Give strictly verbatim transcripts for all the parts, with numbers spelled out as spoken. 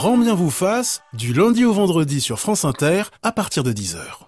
Grand bien vous fasse, du lundi au vendredi sur France Inter, à partir de dix heures.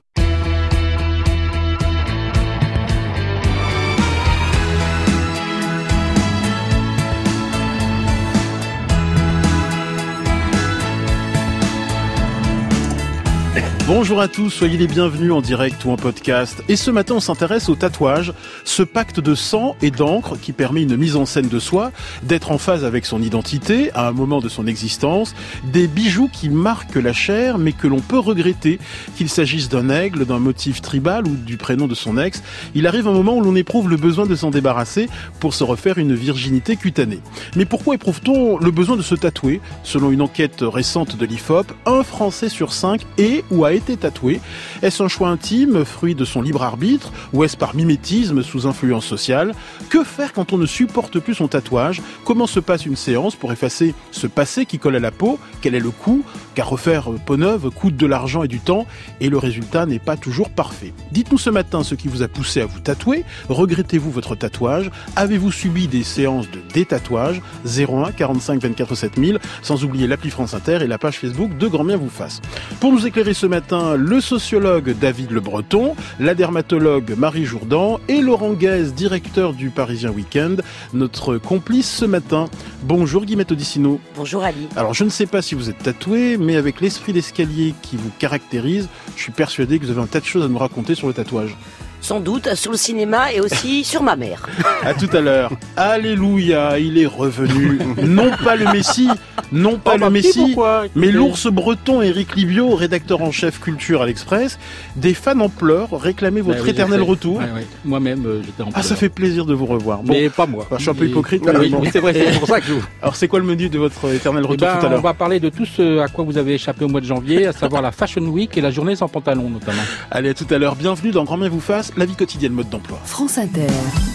Bonjour à tous, soyez les bienvenus en direct ou en podcast. Et ce matin, on s'intéresse au tatouage, ce pacte de sang et d'encre qui permet une mise en scène de soi, d'être en phase avec son identité à un moment de son existence, des bijoux qui marquent la chair mais que l'on peut regretter, qu'il s'agisse d'un aigle, d'un motif tribal ou du prénom de son ex. Il arrive un moment où l'on éprouve le besoin de s'en débarrasser pour se refaire une virginité cutanée. Mais pourquoi éprouve-t-on le besoin de se tatouer ? Selon une enquête récente de l'I F O P, un Français sur cinq est ou a été tatoué. Est-ce un choix intime, fruit de son libre arbitre, ou est-ce par mimétisme sous influence sociale ? Que faire quand on ne supporte plus son tatouage ? Comment se passe une séance pour effacer ce passé qui colle à la peau ? Quel est le coût ? Car refaire peau neuve coûte de l'argent et du temps, et le résultat n'est pas toujours parfait. Dites-nous ce matin ce qui vous a poussé à vous tatouer. Regrettez-vous votre tatouage ? Avez-vous subi des séances de détatouage ? zéro un quarante-cinq vingt-quatre sept mille, sans oublier l'appli France Inter et la page Facebook de Grand bien vous fasse. Pour nous éclairer ce matin, le sociologue David Le Breton, la dermatologue Marie Jourdan et Laurent Guèze, directeur du Parisien Week-end, notre complice ce matin. Bonjour Guillemette Odissino. Bonjour Ali. Alors je ne sais pas si vous êtes tatoué, mais avec l'esprit d'escalier qui vous caractérise, je suis persuadé que vous avez un tas de choses à nous raconter sur le tatouage. Sans doute sur le cinéma et aussi sur ma mère. À tout à l'heure. Alléluia, il est revenu. Non pas le Messie, non pas oh, le Messie, pourquoi mais l'ours breton Éric Libio, rédacteur en chef culture à l'Express. Des fans en pleurs réclamaient votre bah oui, éternel retour. Ouais, ouais. Moi-même, euh, j'étais en pleurs. Ah, ça fait plaisir de vous revoir. Bon, mais pas moi. Je suis un peu hypocrite. Oui, oui, oui, c'est vrai, c'est pour ça que je... Alors, c'est quoi le menu de votre éternel retour ben, tout à l'heure ? On va parler de tout ce à quoi vous avez échappé au mois de janvier, à savoir la Fashion Week et la journée sans pantalon, notamment. Allez, à tout à l'heure. Bienvenue dans Grand bien vous fasse, la vie quotidienne mode d'emploi. France Inter.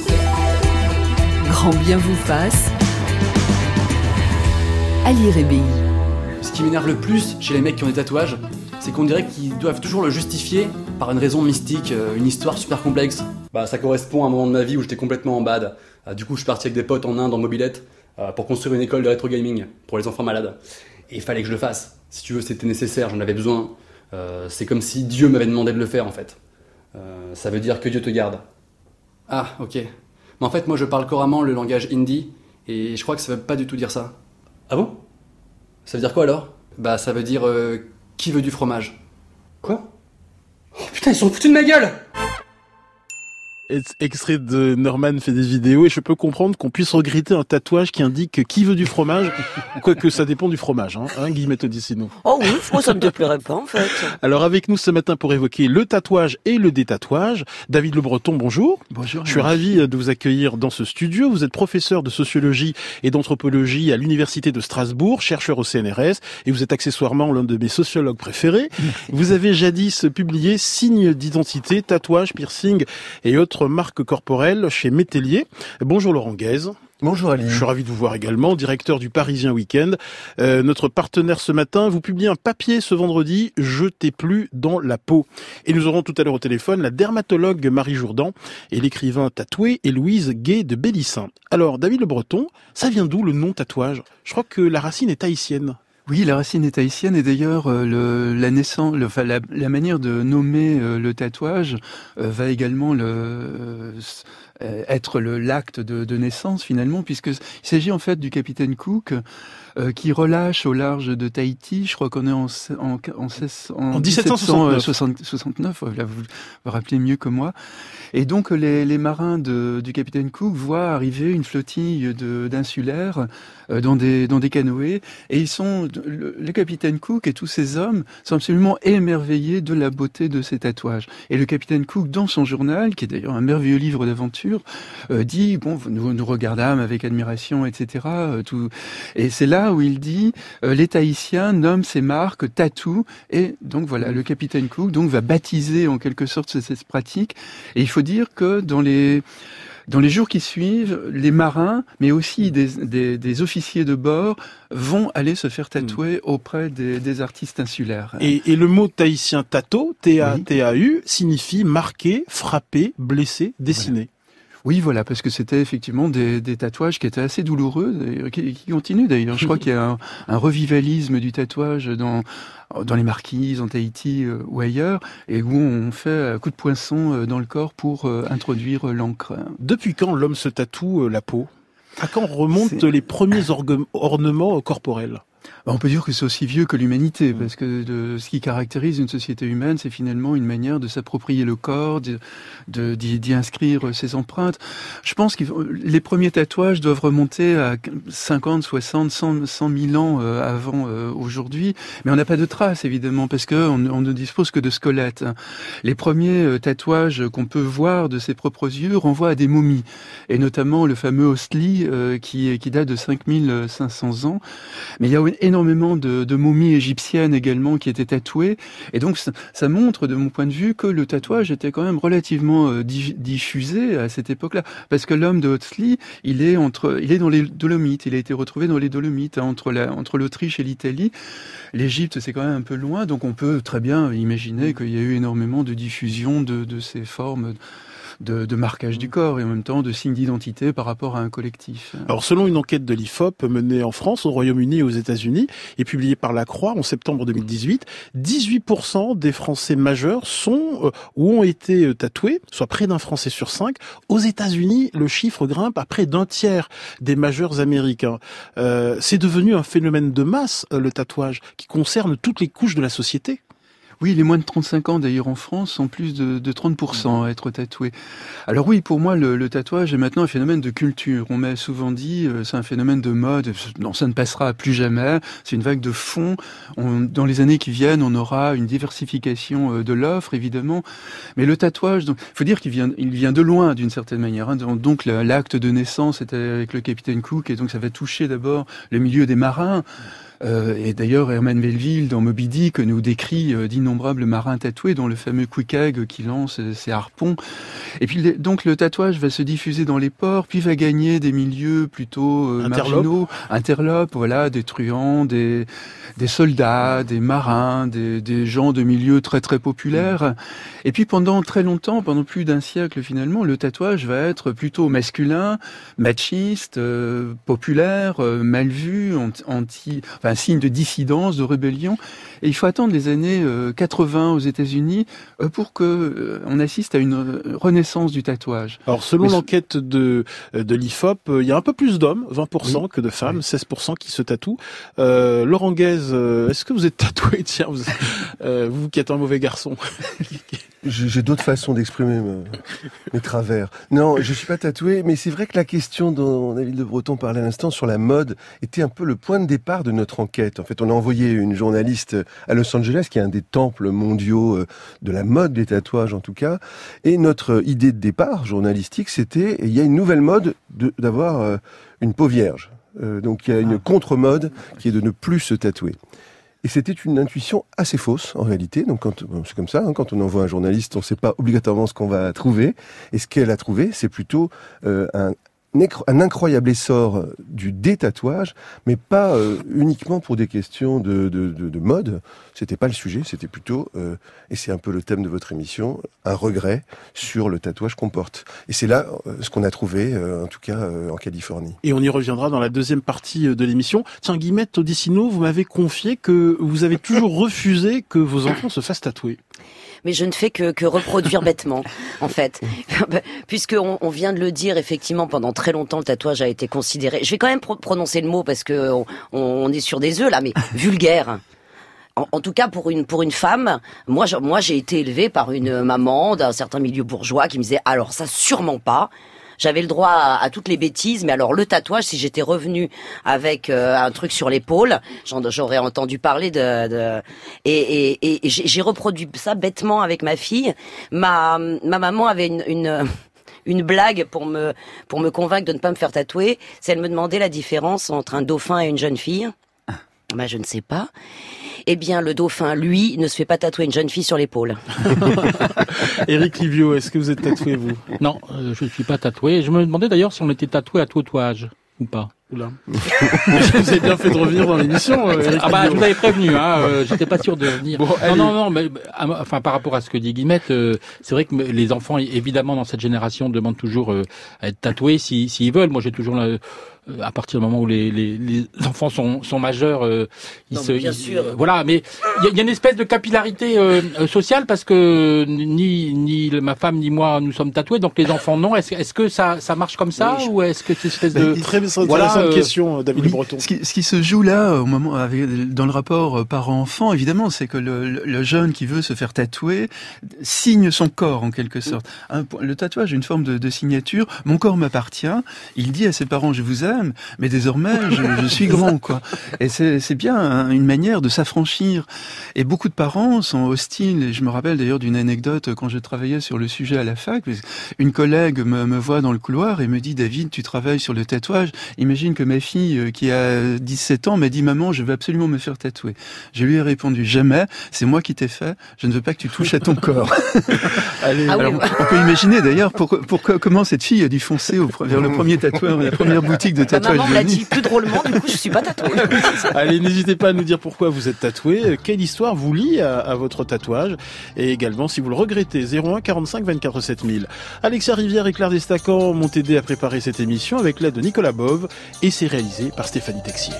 Grand bien vous fasse. Ali Rébi. Ce qui m'énerve le plus chez les mecs qui ont des tatouages, c'est qu'on dirait qu'ils doivent toujours le justifier par une raison mystique, une histoire super complexe. Bah ça correspond à un moment de ma vie où j'étais complètement en bad. Du coup je suis parti avec des potes en Inde en mobilette pour construire une école de rétro gaming pour les enfants malades. Et il fallait que je le fasse. Si tu veux, c'était nécessaire, j'en avais besoin. Euh, c'est comme si Dieu m'avait demandé de le faire en fait. Euh, ça veut dire que Dieu te garde. Ah, ok. Mais en fait, moi je parle couramment le langage hindi et je crois que ça veut pas du tout dire ça. Ah bon ? Ça veut dire quoi alors ? Bah ça veut dire euh, qui veut du fromage. Quoi ? Oh putain, ils sont foutus de ma gueule ! Extrait de Norman fait des vidéos et je peux comprendre qu'on puisse regretter un tatouage qui indique qui veut du fromage, quoique ça dépend du fromage, hein, hein Guillemette Odissino. Oh oui, moi ça me déplairait pas en fait. Alors avec nous ce matin pour évoquer le tatouage et le détatouage, David Le Breton, bonjour. Bonjour. Je suis ravi de vous accueillir dans ce studio. Vous êtes professeur de sociologie et d'anthropologie à l'université de Strasbourg, chercheur au C N R S et vous êtes accessoirement l'un de mes sociologues préférés. Vous avez jadis publié Signes d'identité, tatouage, piercing et autres marque corporelle chez Métellier. Bonjour Laurent Guèze. Bonjour Ali. Je suis ravi de vous voir également, directeur du Parisien Week-end. Euh, notre partenaire ce matin, vous publiez un papier ce vendredi, Je t'ai plus dans la peau. Et nous aurons tout à l'heure au téléphone la dermatologue Marie Jourdan et l'écrivain tatoué Héloïse Gay de Bélissin. Alors David Le Breton, ça vient d'où le nom tatouage ? Je crois que la racine est haïtienne. Oui, la racine est haïtienne et d'ailleurs euh, le, la naissance, le, enfin, la, la manière de nommer euh, le tatouage euh, va également le, euh, être le, l'acte de, de naissance finalement, puisqu'il s'agit en fait du capitaine Cook euh, qui relâche au large de Tahiti. Je crois qu'on est en, en, en, en, en dix-sept cent soixante-neuf. soixante-neuf, là vous vous rappelez mieux que moi. Et donc les, les marins de, du capitaine Cook voient arriver une flottille de, d'insulaires euh, dans des dans des canoës et ils sont le, le capitaine Cook et tous ces hommes sont absolument émerveillés de la beauté de ces tatouages. Et le capitaine Cook, dans son journal, qui est d'ailleurs un merveilleux livre d'aventure, euh, dit bon nous nous regardâmes avec admiration, et cetera. Euh, tout et c'est là où il dit euh, les Tahitiens nomment ces marques tatou et donc voilà le capitaine Cook donc va baptiser en quelque sorte cette pratique et il faut dire que dans les Dans les jours qui suivent, les marins, mais aussi des, des, des officiers de bord, vont aller se faire tatouer mmh. auprès des, des artistes insulaires. Et, et le mot tahitien tato, T A T A U, oui. signifie marquer, frapper, blesser, dessiner. Voilà. Oui, voilà, parce que c'était effectivement des, des tatouages qui étaient assez douloureux, et qui, qui continuent d'ailleurs. Je crois qu'il y a un, un revivalisme du tatouage dans dans les Marquises, en Tahiti euh, ou ailleurs, et où on fait un coup de poinçon euh, dans le corps pour euh, introduire euh, l'encre. Depuis quand l'homme se tatoue euh, la peau ? À quand remontent C'est... les premiers orgue- ornements corporels ? On peut dire que c'est aussi vieux que l'humanité, parce que de, ce qui caractérise une société humaine, c'est finalement une manière de s'approprier le corps, de, de, d'y, d'y inscrire ses empreintes. Je pense que les premiers tatouages doivent remonter à cinquante, soixante, cent, cent mille ans avant euh, aujourd'hui, mais on n'a pas de traces, évidemment, parce qu'on on ne dispose que de squelettes. Les premiers tatouages qu'on peut voir de ses propres yeux renvoient à des momies, et notamment le fameux Ostli, euh, qui, qui date de cinq mille cinq cents ans. Mais il y a énormément de, de momies égyptiennes également qui étaient tatouées, et donc ça, ça montre de mon point de vue que le tatouage était quand même relativement euh, diffusé à cette époque-là, parce que l'homme de Ostli, il est entre, il est dans les Dolomites, il a été retrouvé dans les Dolomites, hein, entre la, entre l'Autriche et l'Italie. L'Égypte, c'est quand même un peu loin, donc on peut très bien imaginer qu'il y a eu énormément de diffusion de, de ces formes de, de marquage du corps et en même temps de signes d'identité par rapport à un collectif. Alors, selon une enquête de l'I F O P menée en France, au Royaume-Uni et aux États-Unis, et publiée par La Croix en septembre deux mille dix-huit, dix-huit pour cent des Français majeurs sont euh, ou ont été euh, tatoués, soit près d'un Français sur cinq. Aux États-Unis, le chiffre grimpe à près d'un tiers des majeurs américains. Euh, c'est devenu un phénomène de masse, euh, le tatouage, qui concerne toutes les couches de la société. Oui, les moins de trente-cinq ans, d'ailleurs, en France, sont plus de, de trente pour cent à être tatoués. Alors oui, pour moi, le, le tatouage est maintenant un phénomène de culture. On m'a souvent dit, euh, c'est un phénomène de mode. Non, ça ne passera plus jamais. C'est une vague de fond. On, dans les années qui viennent, on aura une diversification euh, de l'offre, évidemment. Mais le tatouage, donc, faut dire qu'il vient, il vient de loin, d'une certaine manière. Hein. Donc, l'acte de naissance était avec le capitaine Cook, et donc ça va toucher d'abord le milieu des marins. Euh, et d'ailleurs, Herman Melville, dans Moby Dick, nous décrit euh, d'innombrables marins tatoués, dont le fameux Queequeg qui lance euh, ses harpons. Et puis, les, donc, le tatouage va se diffuser dans les ports, puis va gagner des milieux plutôt euh, marginaux, interlopes, voilà, des truands, des, des soldats, des marins, des, des gens de milieux très très populaires. Et puis, pendant très longtemps, pendant plus d'un siècle finalement, le tatouage va être plutôt masculin, machiste, euh, populaire, euh, mal vu, anti... Enfin, un signe de dissidence, de rébellion. Et il faut attendre les années euh, quatre-vingts aux États-Unis euh, pour que euh, on assiste à une renaissance du tatouage. Alors, selon Mais l'enquête de de l'I F O P, il y a un peu plus d'hommes, vingt pour cent, oui. que de femmes, seize pour cent qui se tatouent. Euh, Laurent Guez, est-ce que vous êtes tatoué ? Tiens, vous, euh, vous qui êtes un mauvais garçon. J'ai d'autres façons d'exprimer mes, mes travers. Non, je suis pas tatoué, mais c'est vrai que la question dont David Le Breton parlait à l'instant sur la mode était un peu le point de départ de notre enquête. En fait, on a envoyé une journaliste à Los Angeles, qui est un des temples mondiaux de la mode des tatouages en tout cas, et notre idée de départ journalistique, c'était il y a une nouvelle mode de, d'avoir une peau vierge. Euh, donc il y a une contre-mode qui est de ne plus se tatouer. Et c'était une intuition assez fausse, en réalité. Donc, quand, bon, c'est comme ça, hein, quand on envoie un journaliste, on ne sait pas obligatoirement ce qu'on va trouver. Et ce qu'elle a trouvé, c'est plutôt euh, un, un incroyable essor du détatouage, mais pas euh, uniquement pour des questions de, de, de, de mode. C'était pas le sujet, c'était plutôt, euh, et c'est un peu le thème de votre émission, un regret sur le tatouage qu'on porte. Et c'est là euh, ce qu'on a trouvé, euh, en tout cas euh, en Californie. Et on y reviendra dans la deuxième partie de l'émission. Tiens, Guillemette Odissino, vous m'avez confié que vous avez toujours refusé que vos enfants se fassent tatouer. Mais je ne fais que, que reproduire bêtement, en fait. Puisque on, on vient de le dire, effectivement, pendant très longtemps, le tatouage a été considéré... Je vais quand même pro- prononcer le mot, parce que on, on est sur des œufs, là, mais vulgaire. En, en tout cas, pour une pour une femme, moi, je, moi, j'ai été élevée par une maman d'un certain milieu bourgeois qui me disait « Alors, ça, sûrement pas ». J'avais le droit à, à toutes les bêtises, mais alors le tatouage, si j'étais revenue avec euh, un truc sur l'épaule, j'en, j'aurais entendu parler de... de et, et, et j'ai, j'ai reproduit ça bêtement avec ma fille. Ma, ma maman avait une... une une blague pour me pour me convaincre de ne pas me faire tatouer, c'est elle me demandait la différence entre un dauphin et une jeune fille. Ben, je ne sais pas. Eh bien, le dauphin, lui, ne se fait pas tatouer une jeune fille sur l'épaule. Éric Livio, est-ce que vous êtes tatoué, vous ? Non, euh, je ne suis pas tatoué. Je me demandais d'ailleurs si on était tatoué à tatouage. ou pas? Oula. Vous avez bien fait de revenir dans l'émission. Euh, ah bah je vous avais prévenu, hein, euh, j'étais pas sûr de venir. Bon, non, non, non, mais enfin par rapport à ce que dit Guillemette, euh, c'est vrai que les enfants, évidemment, dans cette génération, demandent toujours euh, à être tatoués s'ils si, si veulent. Moi, j'ai toujours la, à partir du moment où les, les, les enfants sont, sont majeurs, euh, ils non, se, bien ils, sûr. Euh, voilà. Mais il y, y a une espèce de capillarité euh, sociale parce que ni ni ma femme ni moi nous sommes tatoués, donc les enfants non. Est-ce, est-ce que ça ça marche comme ça, oui, ou est-ce que c'est une espèce de très intéressante voilà, euh, question, David oui, Breton. Ce qui, ce qui se joue là, au moment avec, dans le rapport parent-enfant, évidemment, c'est que le, le jeune qui veut se faire tatouer signe son corps en quelque sorte. Un, le tatouage est une forme de, de signature. Mon corps m'appartient. Il dit à ses parents je vous aime, mais désormais je, je suis grand, quoi. Et c'est, c'est bien hein, une manière de s'affranchir. Et beaucoup de parents sont hostiles. Et je me rappelle d'ailleurs d'une anecdote quand je travaillais sur le sujet à la fac. Une collègue me, me voit dans le couloir et me dit David, tu travailles sur le tatouage. Imagine que ma fille qui a dix-sept ans m'a dit maman, je veux absolument me faire tatouer. Je lui ai répondu jamais. C'est moi qui t'ai fait. Je ne veux pas que tu touches à ton corps. Allez, ah alors, oui, on peut imaginer d'ailleurs pour, pour, comment cette fille a dû foncer au, vers le premier tatoueur, la première boutique de tatouage. Maman me l'a dit plus drôlement, du coup je suis pas tatouée. Allez, n'hésitez pas à nous dire pourquoi vous êtes tatoué, quelle histoire vous lie à, à votre tatouage, et également si vous le regrettez. zéro un quarante-cinq vingt-quatre sept mille. Alexia Rivière et Claire Destacan m'ont aidé à préparer cette émission avec l'aide de Nicolas Bove, et c'est réalisé par Stéphanie Texier.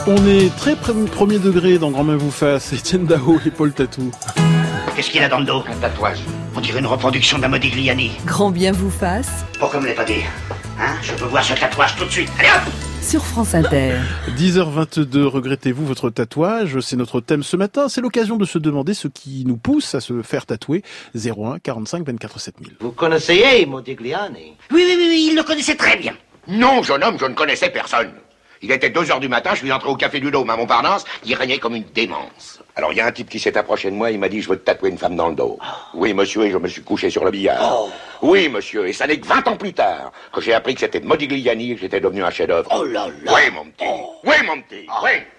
On est très pr- premier degré dans Grand Main vous fasse. Étienne Dao et Paul Tatou. Qu'est-ce qu'il a dans le dos? Un tatouage. On dirait une reproduction d'un Modigliani. Grand bien vous fasse Pourquoi me l'avez pas dit? Hein? Je peux voir ce tatouage tout de suite. Allez hop! sur France Inter. dix heures vingt-deux, regrettez-vous votre tatouage? C'est notre thème ce matin. C'est l'occasion de se demander ce qui nous pousse à se faire tatouer. zéro un quarante-cinq vingt-quatre sept mille. Vous connaissez Modigliani? Oui, oui, oui, oui, il le connaissait très bien. Non, jeune homme, je ne connaissais personne. Il était deux heures du matin, je suis entré au Café du Dôme à Montparnasse, il régnait comme une démence. Alors il y a un type qui s'est approché de moi, il m'a dit « Je veux te tatouer une femme dans le dos. » Oui, monsieur, et je me suis couché sur le billard. Oh. Oui, monsieur, et ça n'est que vingt ans plus tard que j'ai appris que c'était Modigliani et que j'étais devenu un chef-d'œuvre. Oh là là. Oui, mon petit. Oh. Oui, mon petit.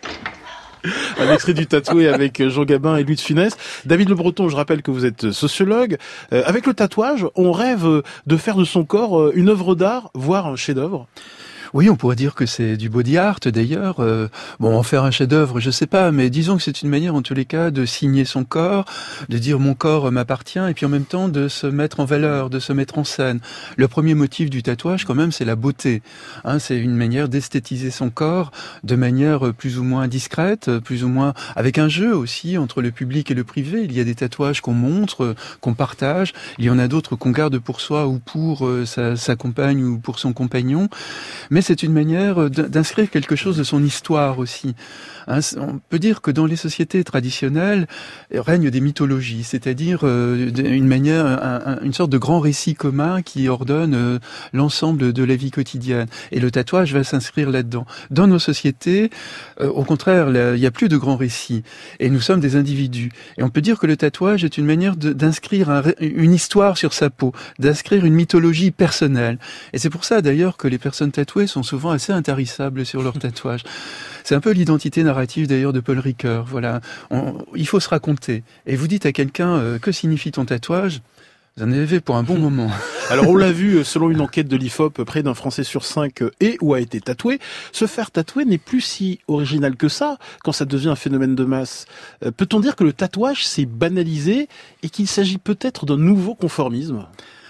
Oui. Un extrait du tatoué avec Jean Gabin et Louis de Funès. David Le Breton, je rappelle que vous êtes sociologue. Euh, avec le tatouage, on rêve de faire de son corps une œuvre d'art, voire un chef-d'œuvre. Oui, on pourrait dire que c'est du body art d'ailleurs. Euh, bon, en faire un chef-d'œuvre, je sais pas, mais disons que c'est une manière en tous les cas de signer son corps, de dire mon corps m'appartient, et puis en même temps de se mettre en valeur, de se mettre en scène. Le premier motif du tatouage, quand même, c'est la beauté. Hein, c'est une manière d'esthétiser son corps de manière plus ou moins discrète, plus ou moins avec un jeu aussi entre le public et le privé. Il y a des tatouages qu'on montre, qu'on partage. Il y en a d'autres qu'on garde pour soi ou pour euh, sa, sa compagne ou pour son compagnon. Mais c'est une manière d'inscrire quelque chose de son histoire aussi. Hein, on peut dire que dans les sociétés traditionnelles règnent des mythologies, c'est-à-dire euh, une manière, un, un, une sorte de grand récit commun qui ordonne euh, l'ensemble de la vie quotidienne. Et le tatouage va s'inscrire là-dedans. Dans nos sociétés, euh, au contraire, là, il n'y a plus de grands récits. Et nous sommes des individus. Et on peut dire que le tatouage est une manière de, d'inscrire un, une histoire sur sa peau, d'inscrire une mythologie personnelle. Et c'est pour ça d'ailleurs que les personnes tatouées sont souvent assez intarissables sur leur tatouage. C'est un peu l'identité narrative d'ailleurs de Paul Ricoeur. Voilà, on, il faut se raconter. Et vous dites à quelqu'un euh, que signifie ton tatouage, vous en avez pour un bon moment. Alors on l'a vu, selon une enquête de l'I F O P, près d'un Français sur cinq est ou a été tatoué. Se faire tatouer n'est plus si original que ça quand ça devient un phénomène de masse. Euh, peut-on dire que le tatouage s'est banalisé et qu'il s'agit peut-être d'un nouveau conformisme ?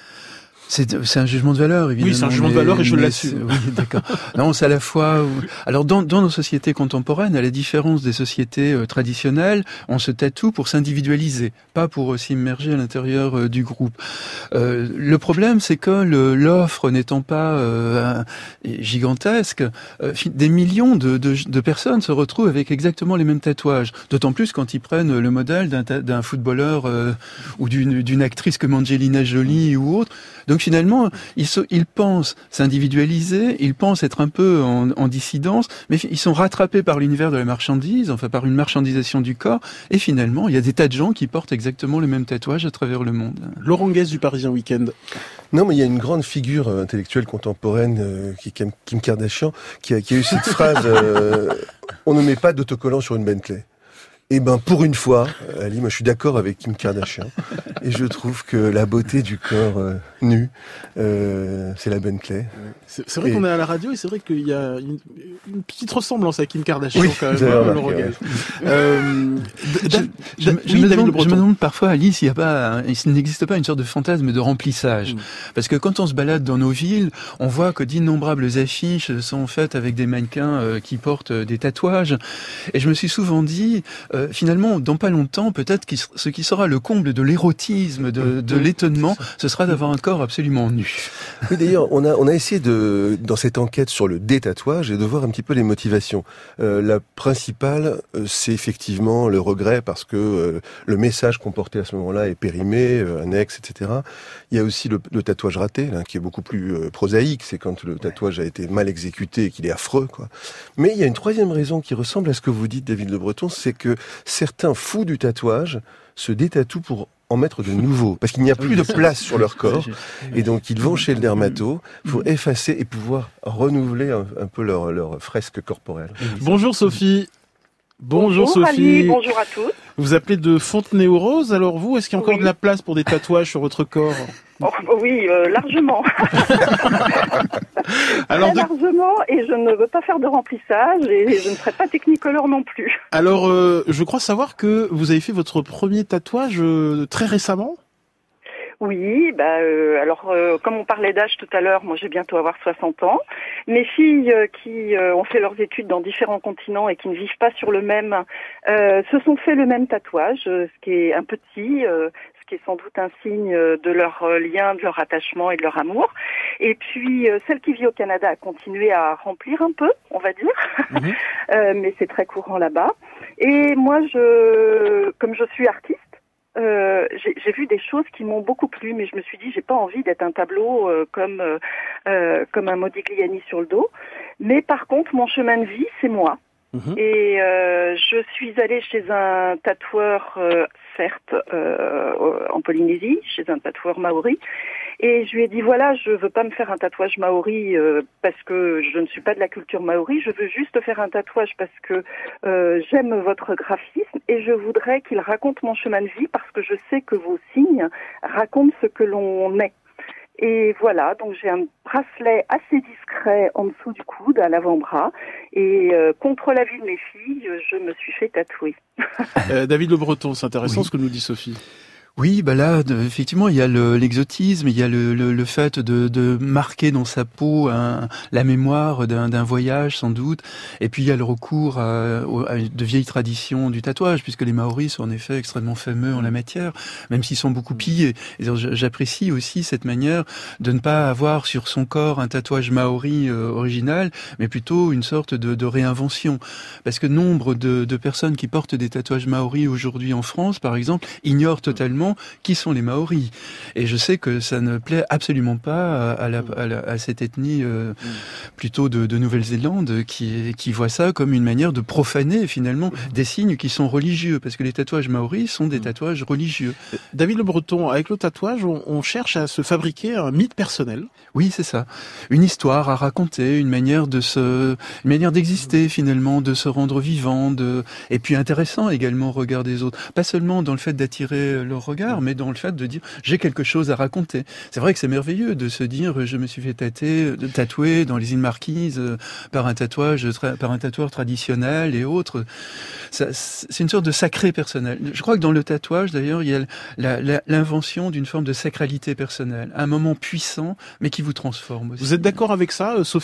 C'est, c'est un jugement de valeur, évidemment. Oui, c'est un jugement mais, de valeur et je l'assume. Oui, d'accord. Non, c'est à la fois... Alors, dans, dans nos sociétés contemporaines, à la différence des sociétés euh, traditionnelles, on se tatoue pour s'individualiser, pas pour euh, s'immerger à l'intérieur euh, du groupe. Euh, le problème, c'est que le, l'offre n'étant pas euh, gigantesque, euh, des millions de, de, de personnes se retrouvent avec exactement les mêmes tatouages. D'autant plus quand ils prennent le modèle d'un, d'un footballeur euh, ou d'une, d'une actrice comme Angelina Jolie ou autre. Donc finalement, ils, se, ils pensent s'individualiser, ils pensent être un peu en, en dissidence, mais ils sont rattrapés par l'univers de la marchandise, enfin par une marchandisation du corps, et finalement, il y a des tas de gens qui portent exactement le même tatouage à travers le monde. Laurent Guest du Parisien Week-end. Non, mais il y a une grande figure euh, intellectuelle contemporaine, euh, qui est Kim Kardashian, qui a, qui a eu cette phrase euh, « On ne met pas d'autocollant sur une Bentley ». Eh ben, pour une fois, Ali, moi je suis d'accord avec Kim Kardashian, et je trouve que la beauté du corps euh, nu, euh, c'est la Bentley. C'est, c'est vrai et... qu'on est à la radio et c'est vrai qu'il y a une, une petite ressemblance à Kim Kardashian oui, quand même. Hein, le regard. Euh, je, je, je, je, me demande, je me demande parfois, Ali, s'il y a pas, il n'existe pas une sorte de fantasme de remplissage, mmh. parce que quand on se balade dans nos villes, on voit que d'innombrables affiches sont faites avec des mannequins euh, qui portent des tatouages, et je me suis souvent dit. Euh, Finalement, dans pas longtemps, peut-être que ce qui sera le comble de l'érotisme, de, de l'étonnement, ce sera d'avoir un corps absolument nu. Oui, d'ailleurs, on a, on a essayé de, dans cette enquête sur le détatouage, et de voir un petit peu les motivations. Euh, la principale, c'est effectivement le regret, parce que euh, le message qu'on portait à ce moment-là est périmé, euh, annexe, et cetera. Il y a aussi le, le tatouage raté, là, qui est beaucoup plus euh, prosaïque, c'est quand le tatouage a été mal exécuté et qu'il est affreux, quoi. Mais il y a une troisième raison qui ressemble à ce que vous dites, David Le Breton, c'est que certains fous du tatouage se détatouent pour en mettre de nouveaux, parce qu'il n'y a plus de place sur leur corps, et donc ils vont chez le dermato pour effacer et pouvoir renouveler un, un peu leur, leur fresque corporelle. Bonjour Sophie. Bonjour, bonjour Sophie. Ali, bonjour à tous. Vous appelez de Fontenay-aux-Roses, alors vous, est-ce qu'il y a encore oui. de la place pour des tatouages sur votre corps ? Oh, oui, euh, largement. Alors, Très de... largement, et je ne veux pas faire de remplissage, et je ne serai pas technicolor non plus. Alors, euh, je crois savoir que vous avez fait votre premier tatouage euh, très récemment ? Oui, bah euh, alors euh, comme on parlait d'âge tout à l'heure, moi j'ai bientôt avoir soixante ans. Mes filles euh, qui euh, ont fait leurs études dans différents continents et qui ne vivent pas sur le même, euh, se sont fait le même tatouage, euh, ce qui est un petit, euh, ce qui est sans doute un signe de leur euh, lien, de leur attachement et de leur amour. Et puis euh, celle qui vit au Canada a continué à remplir un peu, on va dire, mmh. euh, mais c'est très courant là-bas. Et moi, je, comme je suis artiste, Euh, j'ai, j'ai vu des choses qui m'ont beaucoup plu, mais je me suis dit j'ai pas envie d'être un tableau euh, comme euh, euh, comme un Modigliani sur le dos. Mais par contre, mon chemin de vie, c'est moi. Mmh. Et euh, je suis allée chez un tatoueur, euh, certes, euh, en Polynésie, chez un tatoueur maori. Et je lui ai dit, voilà, je veux pas me faire un tatouage maori euh, parce que je ne suis pas de la culture maori, je veux juste faire un tatouage parce que euh, j'aime votre graphisme et je voudrais qu'il raconte mon chemin de vie parce que je sais que vos signes racontent ce que l'on est. Et voilà, donc j'ai un bracelet assez discret en dessous du coude, à l'avant-bras, et euh, contre l'avis de mes filles, je me suis fait tatouer. euh, David Le Breton, c'est intéressant oui. ce que nous dit Sophie. Oui, bah là, de, effectivement, il y a le, l'exotisme, il y a le, le, le fait de, de marquer dans sa peau un, la mémoire d'un, d'un voyage, sans doute. Et puis il y a le recours à, à de vieilles traditions du tatouage, puisque les Maoris sont en effet extrêmement fameux en la matière, même s'ils sont beaucoup pillés. Et j'apprécie aussi cette manière de ne pas avoir sur son corps un tatouage maori euh, original, mais plutôt une sorte de, de réinvention. Parce que nombre de, de personnes qui portent des tatouages maoris aujourd'hui en France, par exemple, ignorent totalement qui sont les Maoris. Et je sais que ça ne plaît absolument pas à, la, à, la, à cette ethnie euh, plutôt de, de Nouvelle-Zélande qui, qui voit ça comme une manière de profaner finalement des signes qui sont religieux, parce que les tatouages Maoris sont des tatouages religieux. David Le Breton, avec le tatouage, on, on cherche à se fabriquer un mythe personnel. Oui, c'est ça. Une histoire à raconter, une manière de se, une manière d'exister finalement, de se rendre vivant, de, et puis intéressant également au regard des autres. Pas seulement dans le fait d'attirer leur regard, mais dans le fait de dire j'ai quelque chose à raconter. C'est vrai que c'est merveilleux de se dire je me suis fait tâter, tatouer dans les îles Marquises euh, par un tatouage, tra- par un tatoueur traditionnel et autres. Ça, c'est une sorte de sacré personnel. Je crois que dans le tatouage, d'ailleurs, il y a la, la, l'invention d'une forme de sacralité personnelle, un moment puissant, mais qui vous transforme aussi. Vous êtes d'accord avec ça, Sophie ?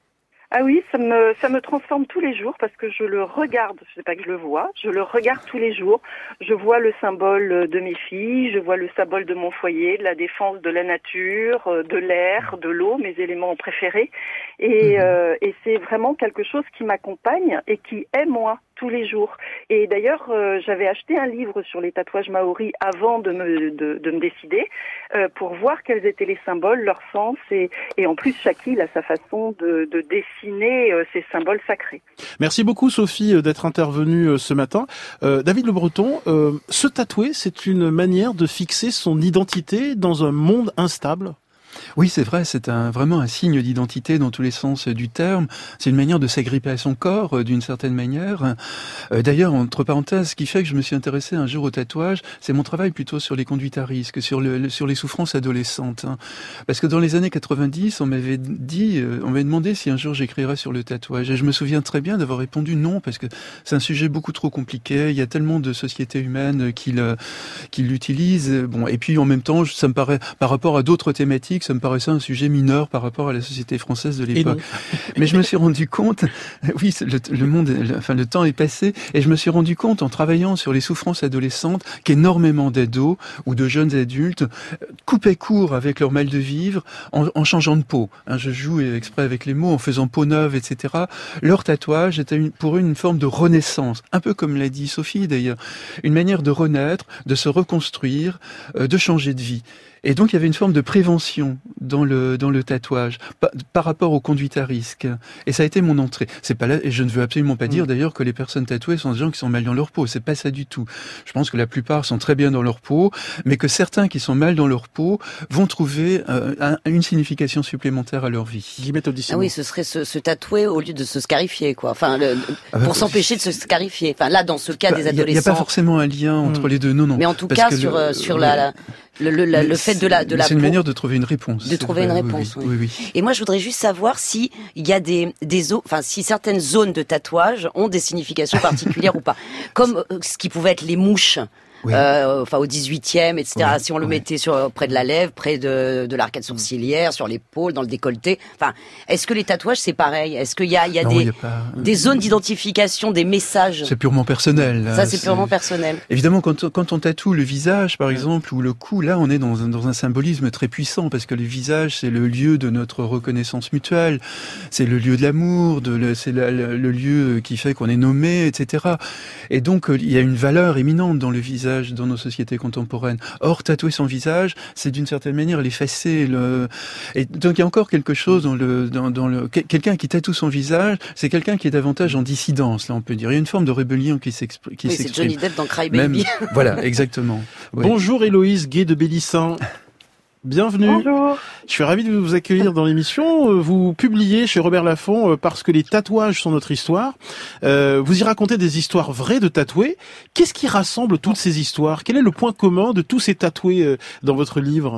Ah oui, ça me ça me transforme tous les jours parce que je le regarde, je sais pas que je le vois, je le regarde tous les jours. Je vois le symbole de mes filles, je vois le symbole de mon foyer, de la défense de la nature, de l'air, de l'eau, mes éléments préférés. Et, mmh. euh, et c'est vraiment quelque chose qui m'accompagne et qui est moi tous les jours. Et d'ailleurs, euh, j'avais acheté un livre sur les tatouages maoris avant de me de, de me décider euh, pour voir quels étaient les symboles, leur sens et et en plus chaque île a sa façon de de dessiner euh, ces symboles sacrés. Merci beaucoup Sophie d'être intervenue euh, ce matin. Euh, David Le Breton, euh, se tatouer, c'est une manière de fixer son identité dans un monde instable. Oui, c'est vrai, c'est un, vraiment un signe d'identité dans tous les sens du terme. C'est une manière de s'agripper à son corps, euh, d'une certaine manière. Euh, d'ailleurs, entre parenthèses, ce qui fait que je me suis intéressé un jour au tatouage, c'est mon travail plutôt sur les conduites à risque, sur, le, le, sur les souffrances adolescentes. Hein. Parce que dans les années quatre-vingt-dix, on m'avait dit, euh, on m'avait demandé si un jour j'écrirais sur le tatouage. Et je me souviens très bien d'avoir répondu non, parce que c'est un sujet beaucoup trop compliqué. Il y a tellement de sociétés humaines qui, le, qui l'utilisent. Bon, et puis en même temps, ça me paraît, par rapport à d'autres thématiques, ça me paraissait un sujet mineur par rapport à la société française de l'époque. Mais je me suis rendu compte, oui, le, le monde, le, enfin le temps est passé, et je me suis rendu compte en travaillant sur les souffrances adolescentes qu'énormément d'ados ou de jeunes adultes coupaient court avec leur mal de vivre en, en changeant de peau. Hein, je joue exprès avec les mots, en faisant peau neuve, et cetera. Leur tatouage était une, pour eux une forme de renaissance, un peu comme l'a dit Sophie d'ailleurs, une manière de renaître, de se reconstruire, euh, de changer de vie. Et donc il y avait une forme de prévention dans le dans le tatouage par, par rapport aux conduites à risque. Et ça a été mon entrée. C'est pas là, et je ne veux absolument pas dire d'ailleurs que les personnes tatouées sont des gens qui sont mal dans leur peau. C'est pas ça du tout. Je pense que la plupart sont très bien dans leur peau, mais que certains qui sont mal dans leur peau vont trouver euh, un, une signification supplémentaire à leur vie. Ah oui, ce serait se, se tatouer au lieu de se scarifier, quoi. Enfin, le, pour ah bah, s'empêcher de se scarifier. Enfin, là, dans ce cas bah, des adolescents. Il n'y a pas forcément un lien entre mmh. les deux, non, non. Mais en tout cas, sur le, sur la, la le, le, la, le fait de la de la c'est une peau, manière de trouver une réponse. De trouver vrai, une réponse. Oui, oui. Oui. Oui, oui. Et moi, je voudrais juste savoir si il y a des des zones, enfin, si certaines zones de tatouage ont des significations particulières ou pas. Comme euh, ce qui pouvait être les mouches. oui. euh, enfin au dix-huitième, et cetera. Oui, si on le oui. mettait sur près de la lèvre, près de, de l'arcade sourcilière, sur l'épaule, dans le décolleté. Enfin, est-ce que les tatouages c'est pareil? Est-ce qu'il y a, il y a, non, des, y a pas... des zones d'identification, des messages? C'est purement personnel. Là. Ça, c'est, c'est purement personnel. Évidemment, quand, quand on tatoue le visage, par exemple, ou le cou, là, on est dans un, dans un symbolisme très puissant, parce que le visage, c'est le lieu de notre reconnaissance mutuelle, c'est le lieu de l'amour, de le, c'est la, le, le lieu qui fait qu'on est nommé, et cetera. Et donc, il y a une valeur éminente dans le visage, dans nos sociétés contemporaines. Or, tatouer son visage, c'est d'une certaine manière l'effacer. Le... Et donc, il y a encore quelque chose dans le, dans, dans le, quelqu'un qui tatoue son visage, c'est quelqu'un qui est davantage en dissidence, là, on peut dire. Il y a une forme de rébellion qui s'exprime. Oui, c'est Johnny Depp dans Cry Baby. Même, voilà, exactement. Oui. Bonjour Héloïse Gué de Bélissin. Bienvenue. Bonjour. Je suis ravi de vous accueillir dans l'émission. Vous publiez chez Robert Laffont Parce que les tatouages sont notre histoire. Euh, vous y racontez des histoires vraies de tatoués. Qu'est-ce qui rassemble toutes ces histoires? Quel est le point commun de tous ces tatoués dans votre livre?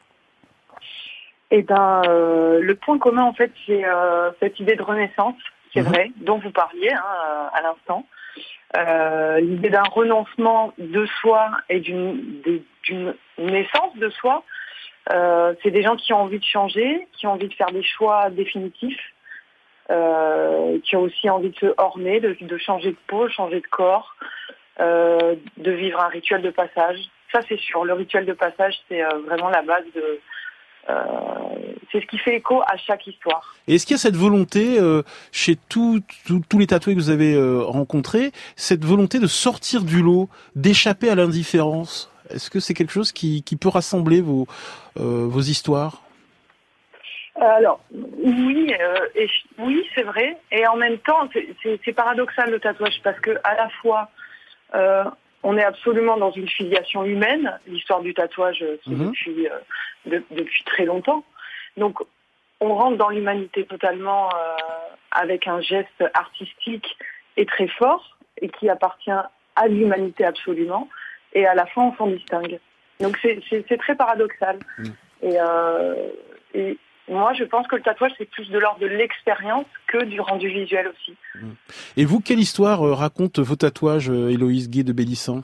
Eh ben, euh, le point commun, en fait, c'est euh, cette idée de renaissance, c'est mmh. vrai, dont vous parliez hein, à l'instant. Euh, l'idée d'un renoncement de soi et d'une, d'une naissance de soi. Euh, c'est des gens qui ont envie de changer, qui ont envie de faire des choix définitifs, euh, qui ont aussi envie de se orner, de, de changer de peau, changer de corps, euh, de vivre un rituel de passage. Ça, c'est sûr. Le rituel de passage, c'est euh, vraiment la base de... Euh, c'est ce qui fait écho à chaque histoire. Et est-ce qu'il y a cette volonté euh, chez tous tout, tous les tatoués que vous avez euh, rencontrés, cette volonté de sortir du lot, d'échapper à l'indifférence? Est-ce que c'est quelque chose qui, qui peut rassembler vos, euh, vos histoires? Alors, oui, euh, et, oui, c'est vrai. Et en même temps, c'est, c'est, c'est paradoxal le tatouage parce que à la fois, euh, on est absolument dans une filiation humaine. L'histoire du tatouage, c'est mmh. depuis, euh, de, depuis très longtemps. Donc, on rentre dans l'humanité totalement euh, avec un geste artistique et très fort et qui appartient à l'humanité absolument. Et à la fin, on s'en distingue. Donc c'est, c'est, c'est très paradoxal. Mmh. Et, euh, et moi, je pense que le tatouage, c'est plus de l'ordre de l'expérience que du rendu visuel aussi. Mmh. Et vous, quelle histoire euh, racontent vos tatouages, euh, Héloïse Gué de Bélissin?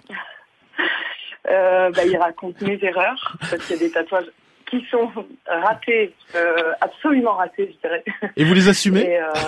euh, bah, Ils racontent mes erreurs, parce qu'il y a des tatouages qui sont ratés, euh, absolument ratés, je dirais. Et vous les assumez? Et, euh,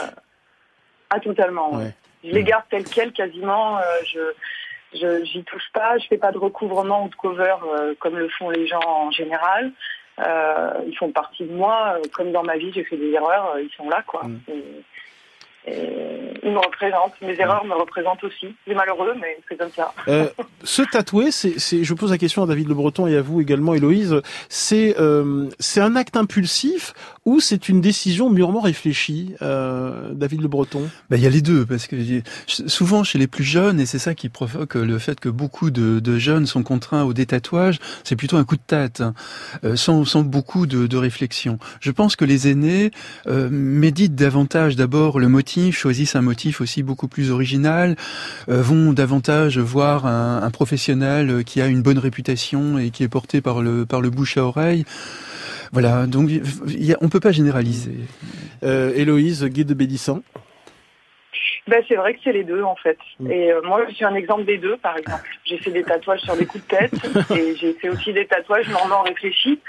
Ah, totalement. Ouais. Je les garde telles quelles, quasiment. Euh, je... Je j'y touche pas, je fais pas de recouvrement ou de cover euh, comme le font les gens en général. Euh, ils font partie de moi, euh, comme dans ma vie j'ai fait des erreurs, euh, ils sont là quoi. Mmh. Et, et ils me représentent, mes erreurs me représentent aussi. C'est malheureux mais c'est comme ça. Euh, ce tatoué, c'est, c'est, je pose la question à David Le Breton et à vous également Héloïse, c'est, euh, c'est un acte impulsif ou c'est une décision mûrement réfléchie, euh, David Le Breton? Ben, il y a les deux, parce que souvent chez les plus jeunes, et c'est ça qui provoque le fait que beaucoup de, de jeunes sont contraints au détatouage, c'est plutôt un coup de tête, hein, euh, sans, sans beaucoup de, de réflexion. Je pense que les aînés euh, méditent davantage d'abord le motif, choisissent un motif aussi beaucoup plus original, euh, vont davantage voir un, un professionnel qui a une bonne réputation et qui est porté par le, par le bouche à oreille. Voilà, donc y a, on peut pas généraliser. Euh, Héloïse Gué de Bélissin. Ben, c'est vrai que c'est les deux en fait. Mmh. Et euh, moi je suis un exemple des deux par exemple. J'ai fait des tatouages sur des coups de tête et j'ai fait aussi des tatouages normalement réfléchis.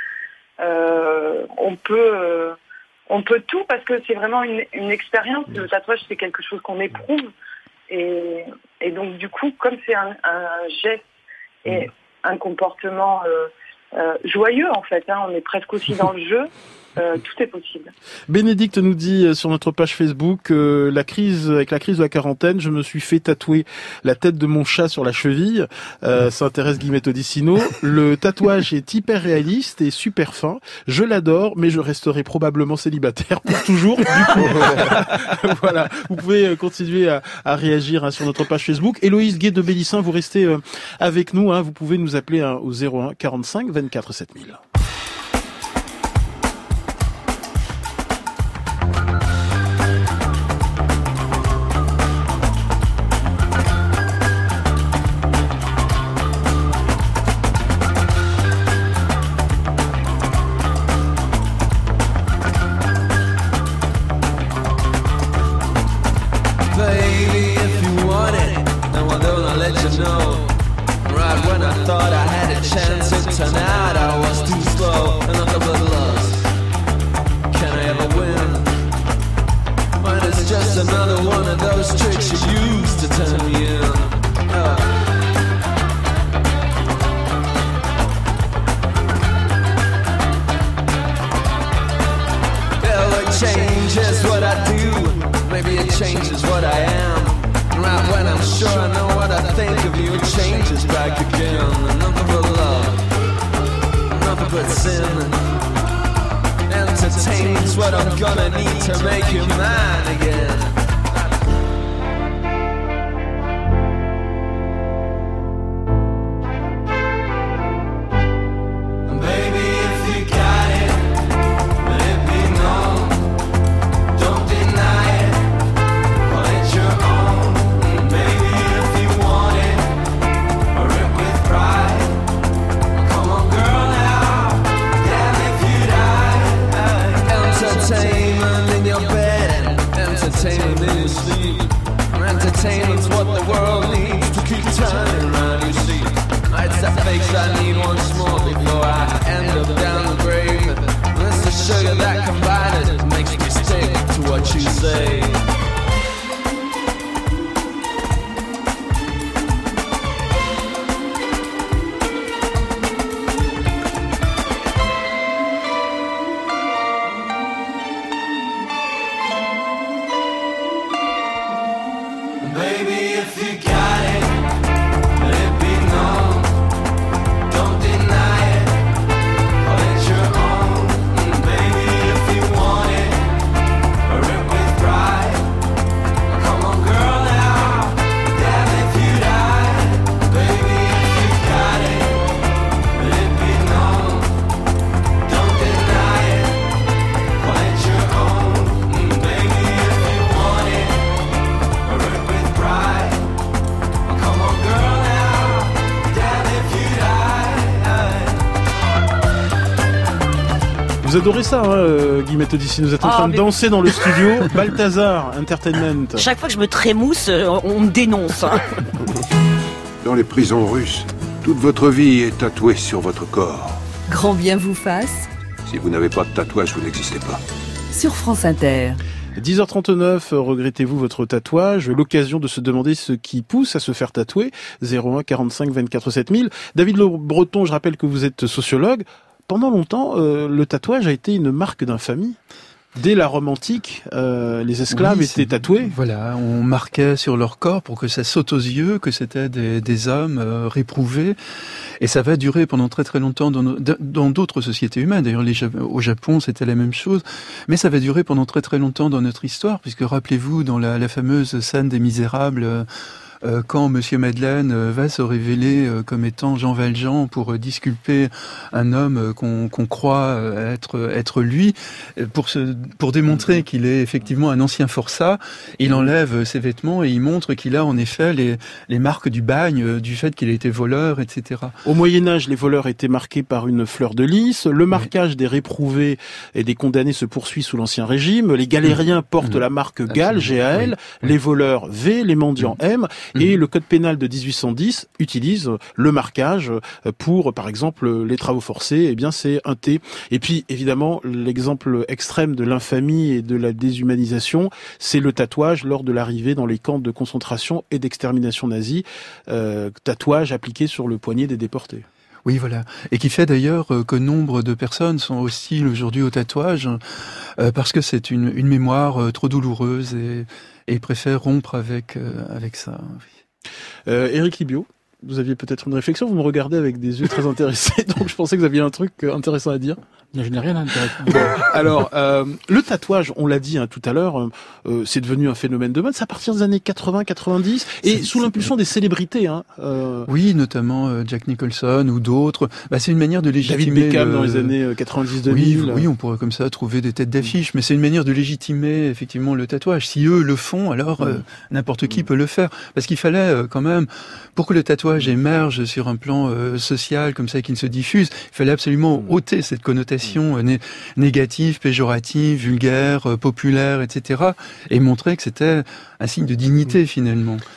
Euh, on peut euh, on peut tout parce que c'est vraiment une, une expérience. Le tatouage c'est quelque chose qu'on éprouve et, et donc du coup comme c'est un, un geste et un comportement euh, euh, joyeux en fait, hein, on est presque aussi dans le jeu. Euh, tout est possible. Bénédicte nous dit sur notre page Facebook euh, la crise avec la crise de la quarantaine, je me suis fait tatouer la tête de mon chat sur la cheville. Euh, ça intéresse Guillemette Odissino. Le tatouage est hyper réaliste et super fin. Je l'adore, mais je resterai probablement célibataire pour toujours. Du coup, voilà. Vous pouvez continuer à, à réagir hein, sur notre page Facebook. Héloïse Gué de Bélissin, vous restez euh, avec nous. Hein, vous pouvez nous appeler hein, au zéro un quarante-cinq vingt-quatre sept mille. Baby, if you want it, then why don't I let you know? Right when I letting me in. Uh. Well, it changes what I do. Maybe it changes what I am. Right when I'm sure I know what I think of you, it changes back again. Nothing but love, nothing but sin. Entertainment's what I'm gonna need to make you mine again. Entertainment in your bed, entertainment in your sleep. Entertainment's what the world needs to keep turning around, you see. It's that face I need once more before I end up down the grave. It's the sugar that combines it, makes me stick to what you say. Vous adorez ça, hein, Guillemette Odyssey. Nous êtes en Ah, train de mais- danser dans le studio. Balthazar Entertainment. Chaque fois que je me trémousse, euh, on me dénonce. Hein. Dans les prisons russes, toute votre vie est tatouée sur votre corps. Grand bien vous fasse Si vous n'avez pas de tatouage, vous n'existez pas. sur France Inter. dix heures trente-neuf, regrettez-vous votre tatouage? L'occasion de se demander ce qui pousse à se faire tatouer. zéro un quarante-cinq vingt-quatre sept mille. David Le Breton, je rappelle que vous êtes sociologue. Pendant longtemps, euh, le tatouage a été une marque d'infamie. Dès la Rome antique, euh, les esclaves Oui, étaient c'est- tatoués. Voilà, on marquait sur leur corps pour que ça saute aux yeux que c'était des, des hommes euh, réprouvés. Et ça va durer pendant très très longtemps dans, nos- dans d'autres sociétés humaines. D'ailleurs, les Jap- au Japon, c'était la même chose. Mais ça va durer pendant très très longtemps dans notre histoire, puisque rappelez-vous, dans la, la fameuse scène des Misérables, euh, euh, quand Monsieur Madeleine euh, va se révéler euh, comme étant Jean Valjean pour euh, disculper un homme euh, qu'on qu'on croit euh, être être lui, euh, pour se pour démontrer qu'il est effectivement un ancien forçat, il enlève euh, ses vêtements et il montre qu'il a en effet les les marques du bagne, euh, du fait qu'il a été voleur, et cetera. Au Moyen-Âge, les voleurs étaient marqués par une fleur de lys. Le marquage des réprouvés et des condamnés se poursuit sous l'Ancien Régime. Les galériens portent la marque Gal, G A L, les voleurs V, les mendiants M. Et le Code pénal de dix-huit cent dix utilise le marquage pour, par exemple, les travaux forcés. Eh bien, c'est un T. Et puis, évidemment, l'exemple extrême de l'infamie et de la déshumanisation, c'est le tatouage lors de l'arrivée dans les camps de concentration et d'extermination nazis. Euh, tatouage appliqué sur le poignet des déportés. Oui, voilà. Et qui fait d'ailleurs euh, que nombre de personnes sont hostiles aujourd'hui au tatouage euh, parce que c'est une, une mémoire euh, trop douloureuse et, et préfèrent rompre avec, euh, avec ça. Oui. Euh, Éric Libio, vous aviez peut-être une réflexion, vous me regardez avec des yeux très intéressés, donc je pensais que vous aviez un truc euh, intéressant à dire. Je n'ai rien d'intéressant. Bon, alors, euh, le tatouage, on l'a dit hein, tout à l'heure, euh, c'est devenu un phénomène de mode, c'est à partir des années quatre-vingts quatre-vingt-dix, et C'est- sous l'impulsion des célébrités. Hein, euh, Oui, notamment euh, Jack Nicholson ou d'autres. Bah, c'est une manière de légitimer... David Beckham le- dans les années quatre-vingt-dix deux Oui, mille. oui, on pourrait comme ça trouver des têtes d'affiche, mais c'est une manière de légitimer effectivement le tatouage. Si eux le font, alors euh, n'importe qui peut le faire. Parce qu'il fallait euh, quand même, pour que le tatouage émerge sur un plan euh, social comme ça, qu'il se diffuse, il fallait absolument ôter cette connotation euh, né- négative, péjorative, vulgaire, euh, populaire, et cetera, et montrer que c'était un signe de dignité finalement.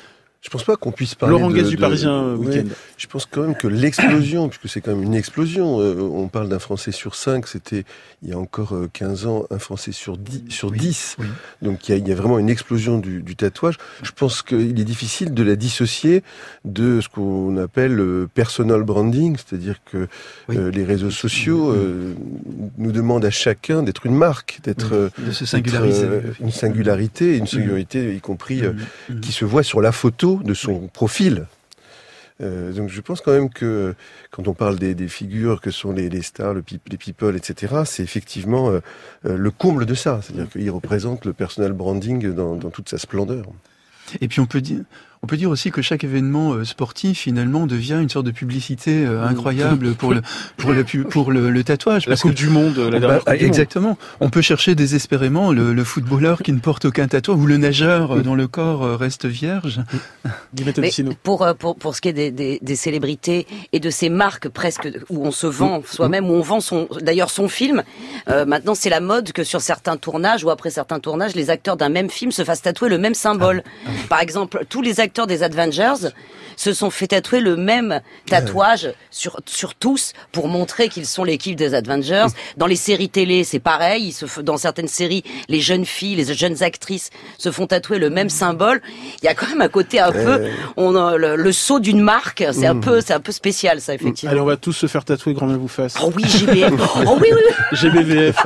Je pense pas qu'on puisse parler Laurent de... Gaz du de- Parisien ouais, Week-end. Je pense quand même que l'explosion, puisque c'est quand même une explosion, euh, on parle d'un Français sur cinq, c'était il y a encore euh, quinze ans, un Français sur dix. Sur Oui, dix. oui. Donc il y, a, il y a vraiment une explosion du, du tatouage. Je pense qu'il est difficile de la dissocier de ce qu'on appelle le personal branding, c'est-à-dire que Oui. euh, les réseaux sociaux euh, nous demandent à chacun d'être une marque, d'être Oui, euh, de se d'être, singulariser. euh, une singularité, une singularité y compris euh, Mhm. qui se voit sur la photo de son profil. Euh, donc je pense quand même que quand on parle des, des figures que sont les, les stars, le, les people, et cetera, c'est effectivement euh, euh, le comble de ça. C'est-à-dire qu'ils représentent le personal branding dans, dans toute sa splendeur. Et puis on peut dire, on peut dire aussi que chaque événement euh, sportif finalement devient une sorte de publicité euh, incroyable pour le pour le pu- pour le, le tatouage. La parce Coupe que- du Monde, la Bah, dernière Coupe du Monde. exactement. On peut chercher désespérément le, le footballeur qui ne porte aucun tatouage ou le nageur euh, dont le corps euh, reste vierge. Guillemette Mais Odissino. pour, euh, pour, pour ce qui est des, des, des célébrités et de ces marques presque où on se vend soi-même, où on vend son, d'ailleurs son film, euh, maintenant c'est la mode que sur certains tournages ou après certains tournages, les acteurs d'un même film se fassent tatouer le même symbole. Par exemple, tous les acteurs des Avengers se sont fait tatouer le même tatouage sur, sur tous pour montrer qu'ils sont l'équipe des Avengers. Dans les séries télé, c'est pareil. Ils se, f- dans certaines séries, les jeunes filles, les jeunes actrices se font tatouer le même symbole. Il y a quand même un côté un peu, on a le, le sceau d'une marque. C'est un peu, c'est un peu spécial, ça, effectivement. Allez, on va tous se faire tatouer, grand bien vous fasse. Oh oui, G B F. Oh oui, oui, oui. G B V F.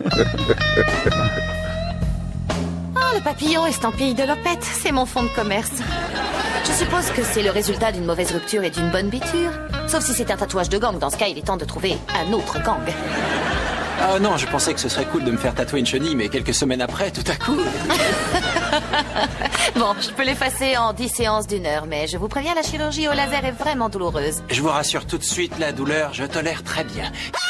Oh, le papillon estampillé de Lopette, c'est mon fonds de commerce. Je suppose que c'est le résultat d'une mauvaise rupture et d'une bonne biture. Sauf si c'est un tatouage de gang. Dans ce cas, il est temps de trouver un autre gang. Ah non, je pensais que ce serait cool de me faire tatouer une chenille, mais quelques semaines après, tout à coup... Bon, je peux l'effacer en dix séances d'une heure, mais je vous préviens, la chirurgie au laser est vraiment douloureuse. Je vous rassure tout de suite, la douleur, je tolère très bien.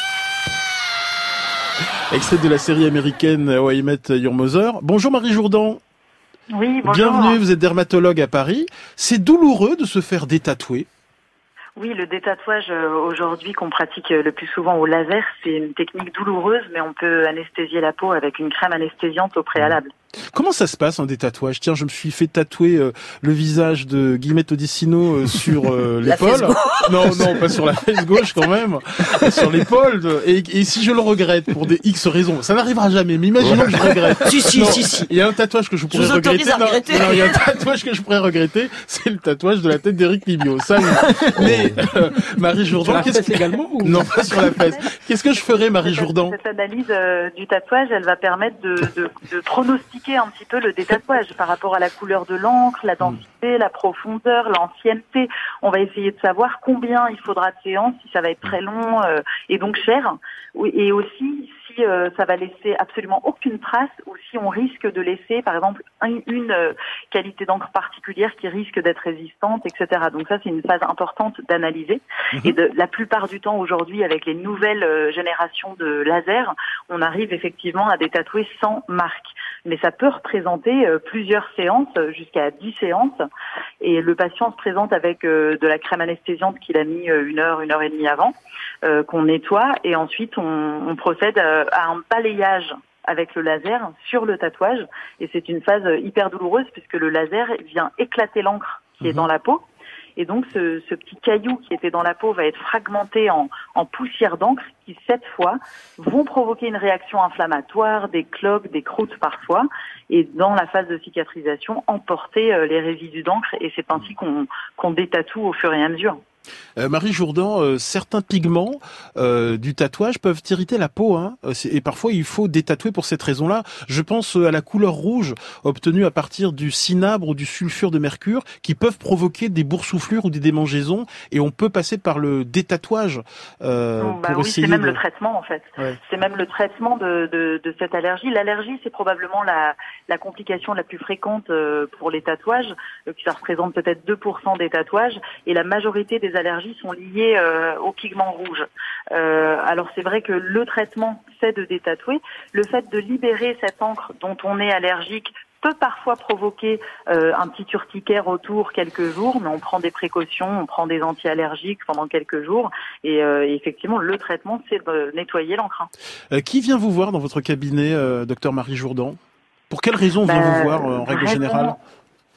Extrait de la série américaine How I Met Your Mother. Bonjour Marie Jourdan. Oui, bonjour. Bienvenue, vous êtes dermatologue à Paris. C'est douloureux de se faire détatouer. Oui, le détatouage euh, aujourd'hui qu'on pratique euh, le plus souvent au laser, c'est une technique douloureuse, mais on peut anesthésier la peau avec une crème anesthésiante au préalable. Comment ça se passe un détatouage? Tiens, je me suis fait tatouer euh, le visage de Guillemette Odissino euh, sur euh, La l'épaule. fesse gauche. Non, non, pas sur la fesse gauche quand même, sur l'épaule. de- Et, et si je le regrette pour des X raisons, ça n'arrivera jamais. Mais imaginons que je regrette. Si, si, Non, si, si. Il y a un tatouage que je pourrais vous autorise regretter. à regretter. Non, non, il y a un tatouage que je pourrais regretter, c'est le tatouage de la tête d'Éric Libio. Ça, oui. Mais euh, Marie Jourdan, Sur la qu'est-ce fesse également ou... Non, pas sur la fesse. Qu'est-ce que je ferais, Marie Cette- Jourdan? Cette analyse euh, du tatouage, elle va permettre de, de, de pronostiquer un petit peu le détatouage par rapport à la couleur de l'encre, la densité, la profondeur, l'ancienneté. On va essayer de savoir combien il faudra de séances, si ça va être très long euh, et donc cher, Oui, et aussi si euh, ça va laisser absolument aucune trace ou si on risque de laisser, par exemple, un- une euh, qualité d'encre particulière qui risque d'être résistante, et cetera. Donc ça, c'est une phase importante d'analyser. Et de, la plupart du temps, aujourd'hui, avec les nouvelles euh, générations de lasers, on arrive effectivement à détatouer sans marque. Mais ça peut représenter euh, plusieurs séances, euh, jusqu'à dix séances. Et le patient se présente avec euh, de la crème anesthésiante qu'il a mis euh, une heure, une heure et demie avant, euh, qu'on nettoie. Et ensuite, on, on procède à, à un balayage avec le laser sur le tatouage. Et c'est une phase euh, hyper douloureuse puisque le laser vient éclater l'encre qui est dans la peau. Et donc, ce, ce petit caillou qui était dans la peau va être fragmenté en, en poussière d'encre qui, cette fois, vont provoquer une réaction inflammatoire, des cloques, des croûtes parfois, et dans la phase de cicatrisation, emporter euh, les résidus d'encre. Et c'est ainsi qu'on qu'on détatoue au fur et à mesure. Euh, Marie Jourdan, euh, certains pigments euh, du tatouage peuvent irriter la peau, hein, euh, c'est- et parfois il faut détatouer pour cette raison-là. Je pense euh, à la couleur rouge obtenue à partir du cinabre ou du sulfure de mercure, qui peuvent provoquer des boursouflures ou des démangeaisons, et on peut passer par le détatouage euh, Donc, bah pour oui, c'est essayer même de... le traitement en fait. Ouais. C'est même le traitement de, de, de cette allergie. L'allergie, c'est probablement la, la complication la plus fréquente euh, pour les tatouages, euh, qui ça représente peut-être deux pour cent des tatouages, et la majorité des allergies sont liées euh, aux pigments rouges. Euh, alors c'est vrai que le traitement, c'est de détatouer. Le fait de libérer cette encre dont on est allergique peut parfois provoquer euh, un petit urticaire autour quelques jours, mais on prend des précautions, on prend des anti-allergiques pendant quelques jours, et, euh, et effectivement le traitement c'est de nettoyer l'encre. hein. Euh, qui vient vous voir dans votre cabinet, euh, docteur Marie Jours? Pour quelles raisons vient Bah, vous voir euh, en règle vraiment, générale?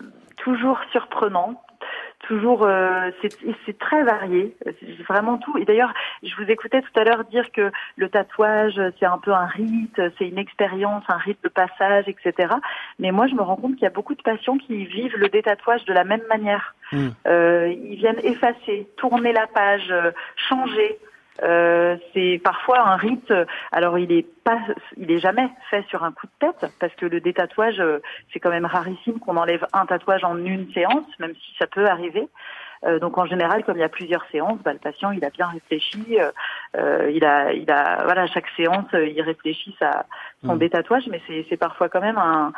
toujours surprenant. Toujours, euh, c'est, c'est très varié, c'est vraiment tout. Et d'ailleurs, je vous écoutais tout à l'heure dire que le tatouage, c'est un peu un rite, c'est une expérience, un rite de passage, et cetera. Mais moi, je me rends compte qu'il y a beaucoup de patients qui vivent le détatouage de la même manière. Mmh. Euh, ils viennent effacer, tourner la page, euh, changer. Euh, c'est parfois un rite. Alors il est pas, il est jamais fait sur un coup de tête parce que le détatouage, c'est quand même rarissime qu'on enlève un tatouage en une séance, même si ça peut arriver. Euh, donc en général, comme il y a plusieurs séances, bah, le patient il a bien réfléchi, euh, il a, il a, voilà, chaque séance il réfléchit à son mmh. détatouage, mais c'est, c'est parfois quand même un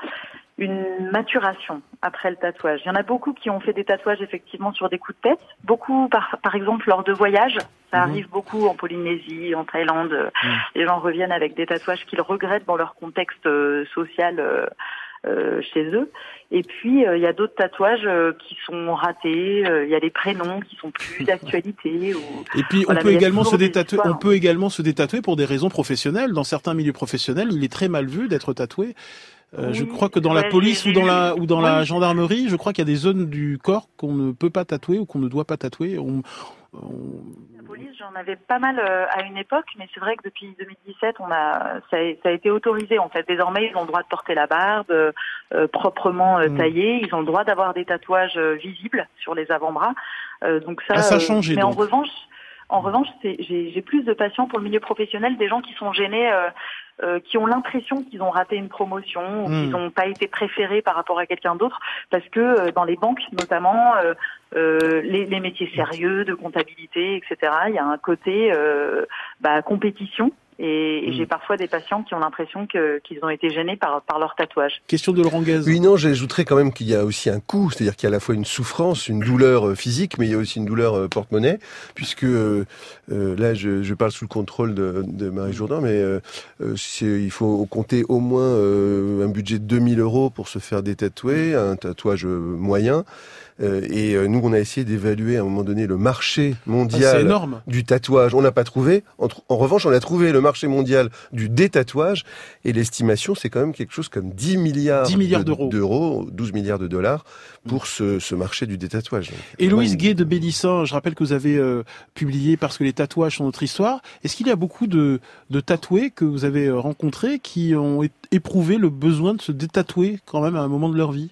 une maturation après le tatouage. Il y en a beaucoup qui ont fait des tatouages effectivement sur des coups de tête. Beaucoup, par, par exemple, lors de voyages. Ça mmh. arrive beaucoup en Polynésie, en Thaïlande. Mmh. Les gens reviennent avec des tatouages qu'ils regrettent dans leur contexte euh, social euh, euh, chez eux. Et puis, euh, il y a d'autres tatouages euh, qui sont ratés. Euh, il y a des prénoms qui sont plus d'actualité. Ou... Et puis, on, voilà, peut également se détatouer, on peut également se détatouer pour des raisons professionnelles. Dans certains milieux professionnels, il est très mal vu d'être tatoué. Euh, oui, je crois que dans la police ou dans la ou dans oui. la gendarmerie, je crois qu'il y a des zones du corps qu'on ne peut pas tatouer ou qu'on ne doit pas tatouer. On, on... La police, j'en avais pas mal euh, à une époque, mais c'est vrai que depuis deux mille dix-sept, on a ça a, ça a été autorisé en fait. Désormais, ils ont le droit de porter la barbe euh, euh, proprement euh, mmh. taillée. Ils ont le droit d'avoir des tatouages euh, visibles sur les avant-bras. Euh, donc ça. Ah, ça a changé. Euh, mais donc. en revanche, en revanche, c'est, j'ai, j'ai plus de patients pour le milieu professionnel, des gens qui sont gênés. Euh, Euh, qui ont l'impression qu'ils ont raté une promotion ou mmh. qu'ils n'ont pas été préférés par rapport à quelqu'un d'autre, parce que euh, dans les banques notamment, euh, euh, les, les métiers sérieux de comptabilité, et cetera, il y a un côté euh, bah, compétition. Et, et mmh. j'ai parfois des patients qui ont l'impression que, qu'ils ont été gênés par, par leur tatouage. Question de Laurent Guez. Oui, non, j'ajouterais quand même qu'il y a aussi un coût, c'est-à-dire qu'il y a à la fois une souffrance, une douleur physique, mais il y a aussi une douleur porte-monnaie, puisque euh, là, je, je parle sous le contrôle de, de Marie Jourdain, mais euh, c'est, il faut compter au moins euh, un budget de deux mille euros pour se faire détatouer, un tatouage moyen. Euh, et euh, nous, on a essayé d'évaluer à un moment donné le marché mondial ah, du tatouage. On n'a pas trouvé. En, en revanche, on a trouvé le marché mondial du détatouage. Et l'estimation, c'est quand même quelque chose comme dix milliards, dix milliards de, d'euros. d'euros, douze milliards de dollars pour mmh. ce, ce marché du détatouage. Donc, Héloïse Gué de Bélissin, je rappelle que vous avez euh, publié Parce que les tatouages sont notre histoire. Est-ce qu'il y a beaucoup de, de tatoués que vous avez rencontrés qui ont éprouvé le besoin de se détatouer quand même à un moment de leur vie ?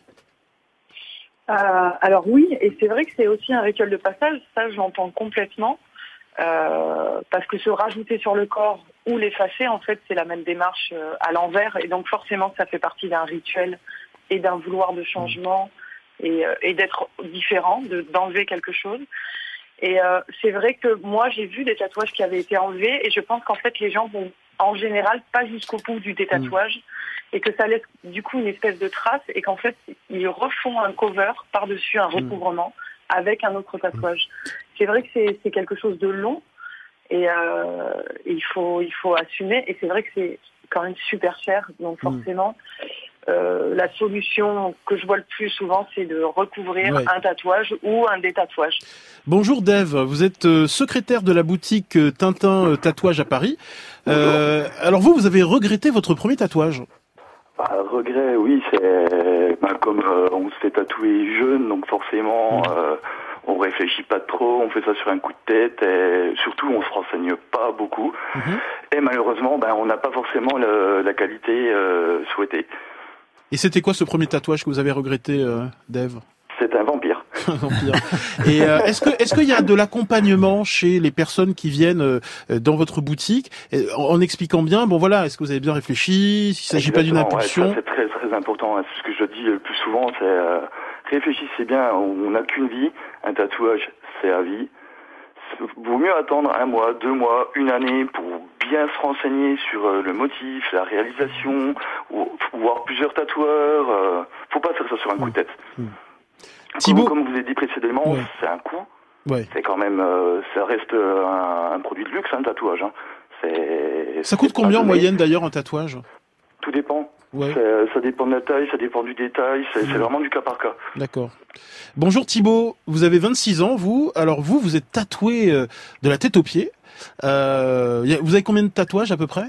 Euh, alors oui, et c'est vrai que c'est aussi un rituel de passage, ça j'entends complètement, euh, parce que se rajouter sur le corps ou l'effacer, en fait, c'est la même démarche euh, à l'envers, et donc forcément ça fait partie d'un rituel et d'un vouloir de changement et, euh, et d'être différent, de, d'enlever quelque chose. Et euh, c'est vrai que moi j'ai vu des tatouages qui avaient été enlevés, et je pense qu'en fait les gens vont en général pas jusqu'au bout du détatouage. Mmh. Et que ça laisse du coup une espèce de trace et qu'en fait ils refont un cover par-dessus un recouvrement mmh. avec un autre tatouage. C'est vrai que c'est, c'est quelque chose de long et euh, il faut il faut assumer, et c'est vrai que c'est quand même super cher, donc forcément mmh. euh, la solution que je vois le plus souvent, c'est de recouvrir ouais. un tatouage ou un détatouage. Bonjour Dave, vous êtes secrétaire de la boutique Tintin Tatouage à Paris. Euh, alors vous, vous avez regretté votre premier tatouage? Bah, regret, oui, c'est bah, comme euh, on se fait tatouer jeune, donc forcément mmh. euh, on réfléchit pas trop, on fait ça sur un coup de tête, et surtout on se renseigne pas beaucoup, mmh. et malheureusement bah, on n'a pas forcément le, la qualité euh, souhaitée. Et c'était quoi ce premier tatouage que vous avez regretté, euh, Dave? C'est un vampire. Un vampire. Et euh, est-ce que est-ce qu'il y a de l'accompagnement chez les personnes qui viennent euh, dans votre boutique, en, en expliquant bien, bon voilà, est-ce que vous avez bien réfléchi, s'il s'agit pas d'une impulsion? Ouais, ça, c'est très très important. Ce que je dis le plus souvent, c'est euh, réfléchissez bien. On n'a qu'une vie. Un tatouage, c'est à vie. Vaut mieux attendre un mois, deux mois, une année pour bien se renseigner sur euh, le motif, la réalisation, ou voir plusieurs tatoueurs. Euh, faut pas faire ça sur un coup de tête. Mmh. Thibaut, comme, comme vous avez dit précédemment, ouais. c'est un coût. Ouais. C'est quand même, euh, ça reste un, un produit de luxe, un tatouage. Hein. C'est, ça coûte combien en moyenne d'ailleurs un tatouage? Tout dépend. Ouais. C'est, ça dépend de la taille, ça dépend du détail. C'est, mmh. c'est vraiment du cas par cas. D'accord. Bonjour Thibaut, vous avez vingt-six ans, vous. Alors vous, vous êtes tatoué euh, de la tête aux pieds. Euh, vous avez combien de tatouages à peu près?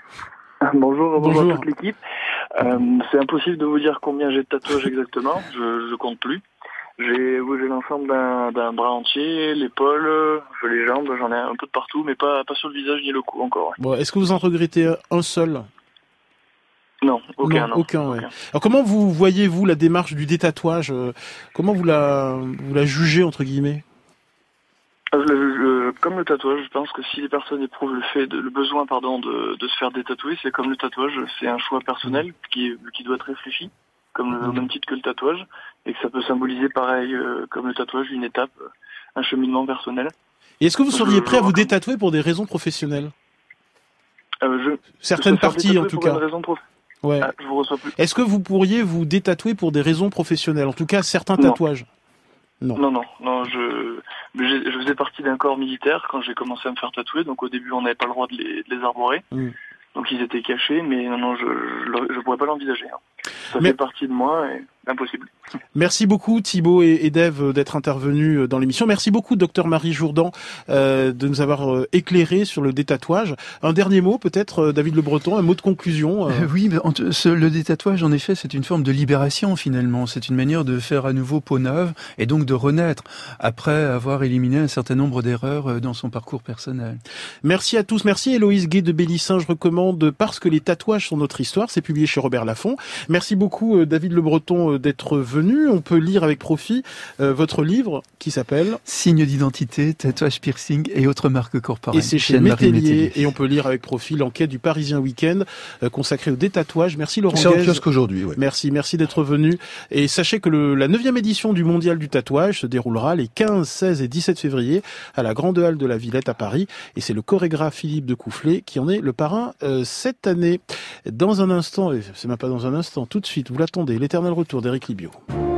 Bonjour, bonjour, bonjour à toute l'équipe. Euh, c'est impossible de vous dire combien j'ai de tatouages exactement, je, je compte plus. J'ai oui, j'ai l'ensemble d'un, d'un bras entier, l'épaule, euh, les jambes, j'en ai un peu de partout, mais pas, pas sur le visage ni le cou encore. Ouais. Bon, est-ce que vous en regrettez un seul ? Non, aucun. Non, non, aucun, ouais. aucun. Alors comment vous voyez-vous la démarche du détatouage ? Comment vous la, vous la jugez, entre guillemets ? Je, je, comme le tatouage, je pense que si les personnes éprouvent le fait, de, le besoin, pardon, de, de se faire détatouer, c'est comme le tatouage, c'est un choix personnel qui, est, qui doit être réfléchi, comme le, au même titre que le tatouage, et que ça peut symboliser pareil, euh, comme le tatouage, une étape, un cheminement personnel. Et est-ce que vous seriez je, prêt je... à vous détatouer pour des raisons professionnelles ? euh, je, Certaines parties, en tout cas. Prof... Ouais. Ah, je vous reçois plus. Est-ce que vous pourriez vous détatouer pour des raisons professionnelles ? En tout cas, certains non. tatouages. Non. Non, non, non, je, je, je faisais partie d'un corps militaire quand j'ai commencé à me faire tatouer, donc au début on n'avait pas le droit de les, de les arborer, mmh. donc ils étaient cachés, mais non, non, je je, je pourrais pas l'envisager. Hein. Ça mais... fait partie de moi et impossible. Merci beaucoup Thibaut et, et Dave d'être intervenus dans l'émission. Merci beaucoup docteur Marie Jourdan euh, de nous avoir euh, éclairé sur le détatouage. Un dernier mot peut-être, euh, David Le Breton, un mot de conclusion. Euh... Euh, oui, mais en, ce, le détatouage en effet c'est une forme de libération finalement. C'est une manière de faire à nouveau peau neuve et donc de renaître après avoir éliminé un certain nombre d'erreurs dans son parcours personnel. Merci à tous. Merci Héloïse Gué de Bélissin. Je recommande Parce que les tatouages sont notre histoire. C'est publié chez Robert Laffont. Merci beaucoup euh, David Le Breton euh, d'être venu. On peut lire avec profit euh, votre livre qui s'appelle Signes d'identité, tatouage, piercing et autres marques corporelles. Et c'est chez Métellier. Et on peut lire avec profit l'enquête du Parisien Week-end euh, consacrée au détatouage. Merci Laurent C'est en Guez. kiosque aujourd'hui, oui. Merci, merci d'être venu. Et sachez que le, la neuvième édition du Mondial du tatouage se déroulera les quinze, seize et dix-sept février à la Grande Halle de la Villette à Paris. Et c'est le chorégraphe Philippe de Coufflet qui en est le parrain euh, cette année. Dans un instant, et c'est même pas dans un instant, tout de suite, vous l'attendez, l'éternel retour d'Éric Libio.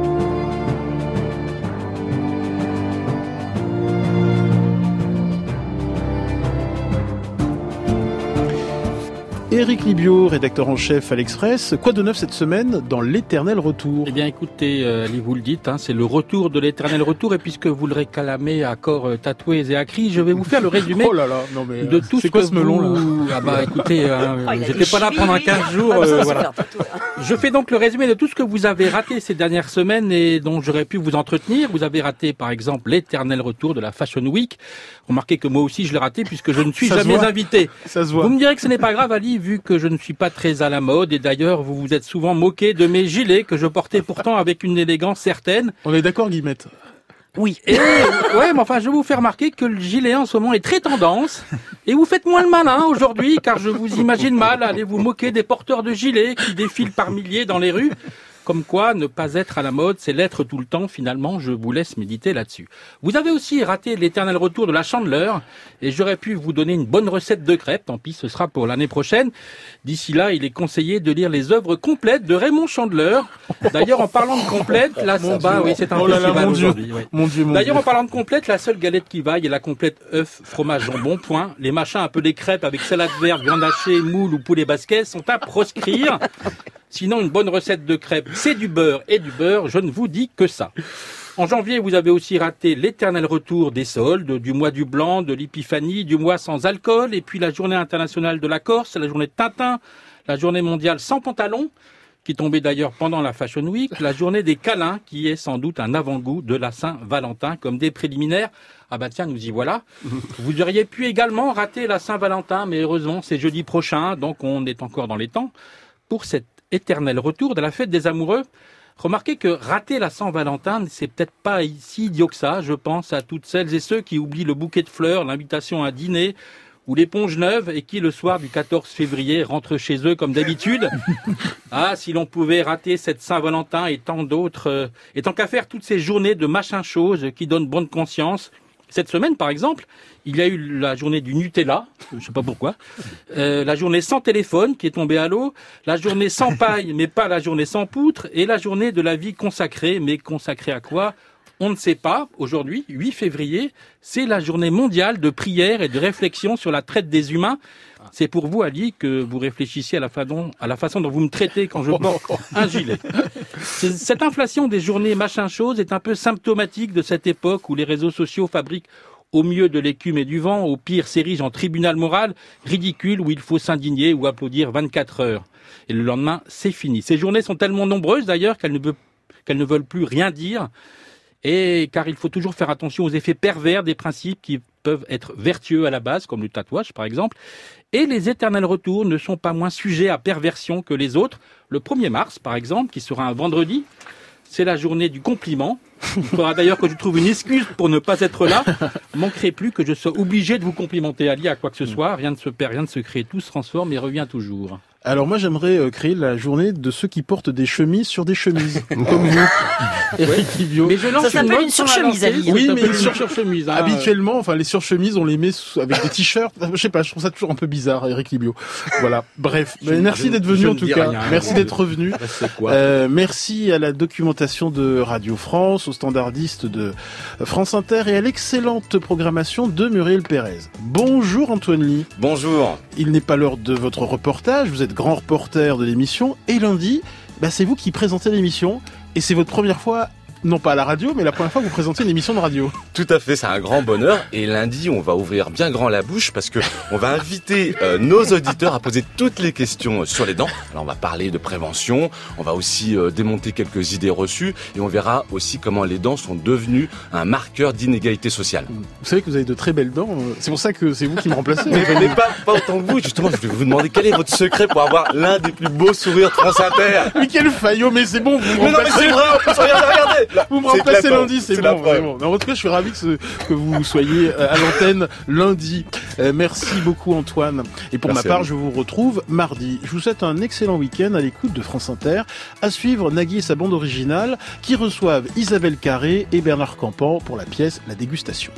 Éric Libio, rédacteur en chef à l'Express. Quoi de neuf cette semaine dans l'éternel retour ? Eh bien écoutez, euh, Ali vous le dites, hein, c'est le retour de l'éternel retour. Et puisque vous le réclamez à corps euh, tatoués et à cris, je vais vous faire le résumé oh là là, non mais, de tout c'est ce quoi que ce melon vous... là Ah bah écoutez, hein, oh, j'étais pas là pendant quinze jours. Ah, euh, voilà. Je fais donc le résumé de tout ce que vous avez raté ces dernières semaines et dont j'aurais pu vous entretenir. Vous avez raté par exemple l'éternel retour de la Fashion Week. Remarquez que moi aussi je l'ai raté puisque je ne suis Ça jamais invité. Ça se voit. Vous me direz que ce n'est pas grave Ali, vu que je ne suis pas très à la mode et d'ailleurs vous vous êtes souvent moqué de mes gilets que je portais pourtant avec une élégance certaine. On est d'accord Guillemette ? Oui. Et, ouais, mais enfin, je vais vous faire remarquer que le gilet en ce moment est très tendance. Et vous faites moins le malin aujourd'hui, car je vous imagine mal aller vous moquer des porteurs de gilets qui défilent par milliers dans les rues. Comme quoi, ne pas être à la mode, c'est l'être tout le temps. Finalement, je vous laisse méditer là-dessus. Vous avez aussi raté l'éternel retour de la Chandeleur. Et j'aurais pu vous donner une bonne recette de crêpes. Tant pis, ce sera pour l'année prochaine. D'ici là, il est conseillé de lire les œuvres complètes de Raymond Chandeleur. D'ailleurs, en parlant de complète, là, mon bah Dieu. oui, c'est un oh là là, festival mon Dieu. aujourd'hui. Ouais. Mon Dieu, mon D'ailleurs, Dieu. en parlant de complète, la seule galette qui vaille est la complète œuf, fromage, jambon, point. Les machins un peu des crêpes avec salade verte, viande hachée, moule ou poulet basquet sont à proscrire. Sinon, une bonne recette de crêpes, c'est du beurre et du beurre, je ne vous dis que ça. En janvier, vous avez aussi raté l'éternel retour des soldes, du mois du blanc, de l'épiphanie, du mois sans alcool, et puis la journée internationale de la Corse, la journée de Tintin, la journée mondiale sans pantalon, qui tombait d'ailleurs pendant la Fashion Week, la journée des câlins, qui est sans doute un avant-goût de la Saint-Valentin, comme des préliminaires. Ah bah tiens, nous y voilà. Vous auriez pu également rater la Saint-Valentin, mais heureusement, c'est jeudi prochain, donc on est encore dans les temps, pour cette éternel retour de la fête des amoureux. Remarquez que rater la Saint-Valentin, c'est peut-être pas si idiot que ça. Je pense à toutes celles et ceux qui oublient le bouquet de fleurs, l'invitation à dîner ou l'éponge neuve et qui, le soir du quatorze février, rentrent chez eux comme d'habitude. Ah, si l'on pouvait rater cette Saint-Valentin et tant d'autres, euh, et tant qu'à faire toutes ces journées de machin chose qui donnent bonne conscience. Cette semaine, par exemple, il y a eu la journée du Nutella, je sais pas pourquoi, euh, la journée sans téléphone qui est tombée à l'eau, la journée sans paille, mais pas la journée sans poutre, et la journée de la vie consacrée, mais consacrée à quoi ? On ne sait pas. Aujourd'hui, huit février, c'est la journée mondiale de prière et de réflexion sur la traite des humains. C'est pour vous, Ali, que vous réfléchissiez à la façon, à la façon dont vous me traitez quand je porte un gilet. Cette inflation des journées machin chose est un peu symptomatique de cette époque où les réseaux sociaux fabriquent au mieux de l'écume et du vent, au pire s'érigent en tribunal moral, ridicule où il faut s'indigner ou applaudir vingt-quatre heures. Et le lendemain, c'est fini. Ces journées sont tellement nombreuses d'ailleurs qu'elles ne veulent, qu'elles ne veulent plus rien dire. Et car il faut toujours faire attention aux effets pervers des principes qui peuvent être vertueux à la base, comme le tatouage par exemple. Et les éternels retours ne sont pas moins sujets à perversion que les autres. Le premier mars, par exemple, qui sera un vendredi, c'est la journée du compliment. Il faudra d'ailleurs que je trouve une excuse pour ne pas être là. Manquerait plus que je sois obligé de vous complimenter, Ali, à quoi que ce soit. Rien ne se perd, rien ne se crée, tout se transforme et revient toujours. Alors moi j'aimerais euh, créer la journée de ceux qui portent des chemises sur des chemises, comme vous, Eric Livio. Mais je lance Ça s'appelle mode une sur la surchemise, lancée. Ali. Oui, Ça mais s'appelle une une sur- surchemise. hein. Habituellement, enfin les surchemises, on les met sous- avec des t-shirts. Je sais pas, je trouve ça toujours un peu bizarre, Eric Libio. Voilà. Bref, Je- mais merci je- d'être je venu ne en tout dis cas. rien. Merci d'être revenu. Bah, c'est quoi Euh, merci à la documentation de Radio France, aux standardistes de France Inter et à l'excellente programmation de Muriel Pérez. Bonjour Antoine Ly. Bonjour. Il n'est pas l'heure de votre reportage, vous êtes grand reporter de l'émission, et lundi, bah, c'est vous qui présentez l'émission, et c'est votre première fois, non pas à la radio, mais la première fois que vous présentez une émission de radio. Tout à fait, c'est un grand bonheur. Et lundi, on va ouvrir bien grand la bouche parce que on va inviter euh, nos auditeurs à poser toutes les questions sur les dents. Alors, on va parler de prévention, on va aussi euh, démonter quelques idées reçues et on verra aussi comment les dents sont devenues un marqueur d'inégalité sociale. Vous savez que vous avez de très belles dents, euh, c'est pour ça que c'est vous qui me remplacez. Mais venez pas, pas autant que vous. Justement, je vais vous demander quel est votre secret pour avoir l'un des plus beaux sourires de France Inter. Mais quel faillot, mais c'est bon, vous me Mais non, mais remplacez. c'est vrai, en plus, regardez, regardez. Là, Vous me c'est remplacez éclatant. lundi, c'est, C'est la bon, preuve. c'est bon. Mais en tout cas, je suis ravi que, ce- que vous soyez euh, à l'antenne lundi. Euh, merci beaucoup Antoine. Et pour Merci ma à part, vous. je vous retrouve mardi. Je vous souhaite un excellent week-end à l'écoute de France Inter. À suivre Nagui et sa bande originale qui reçoivent Isabelle Carré et Bernard Campan pour la pièce La Dégustation.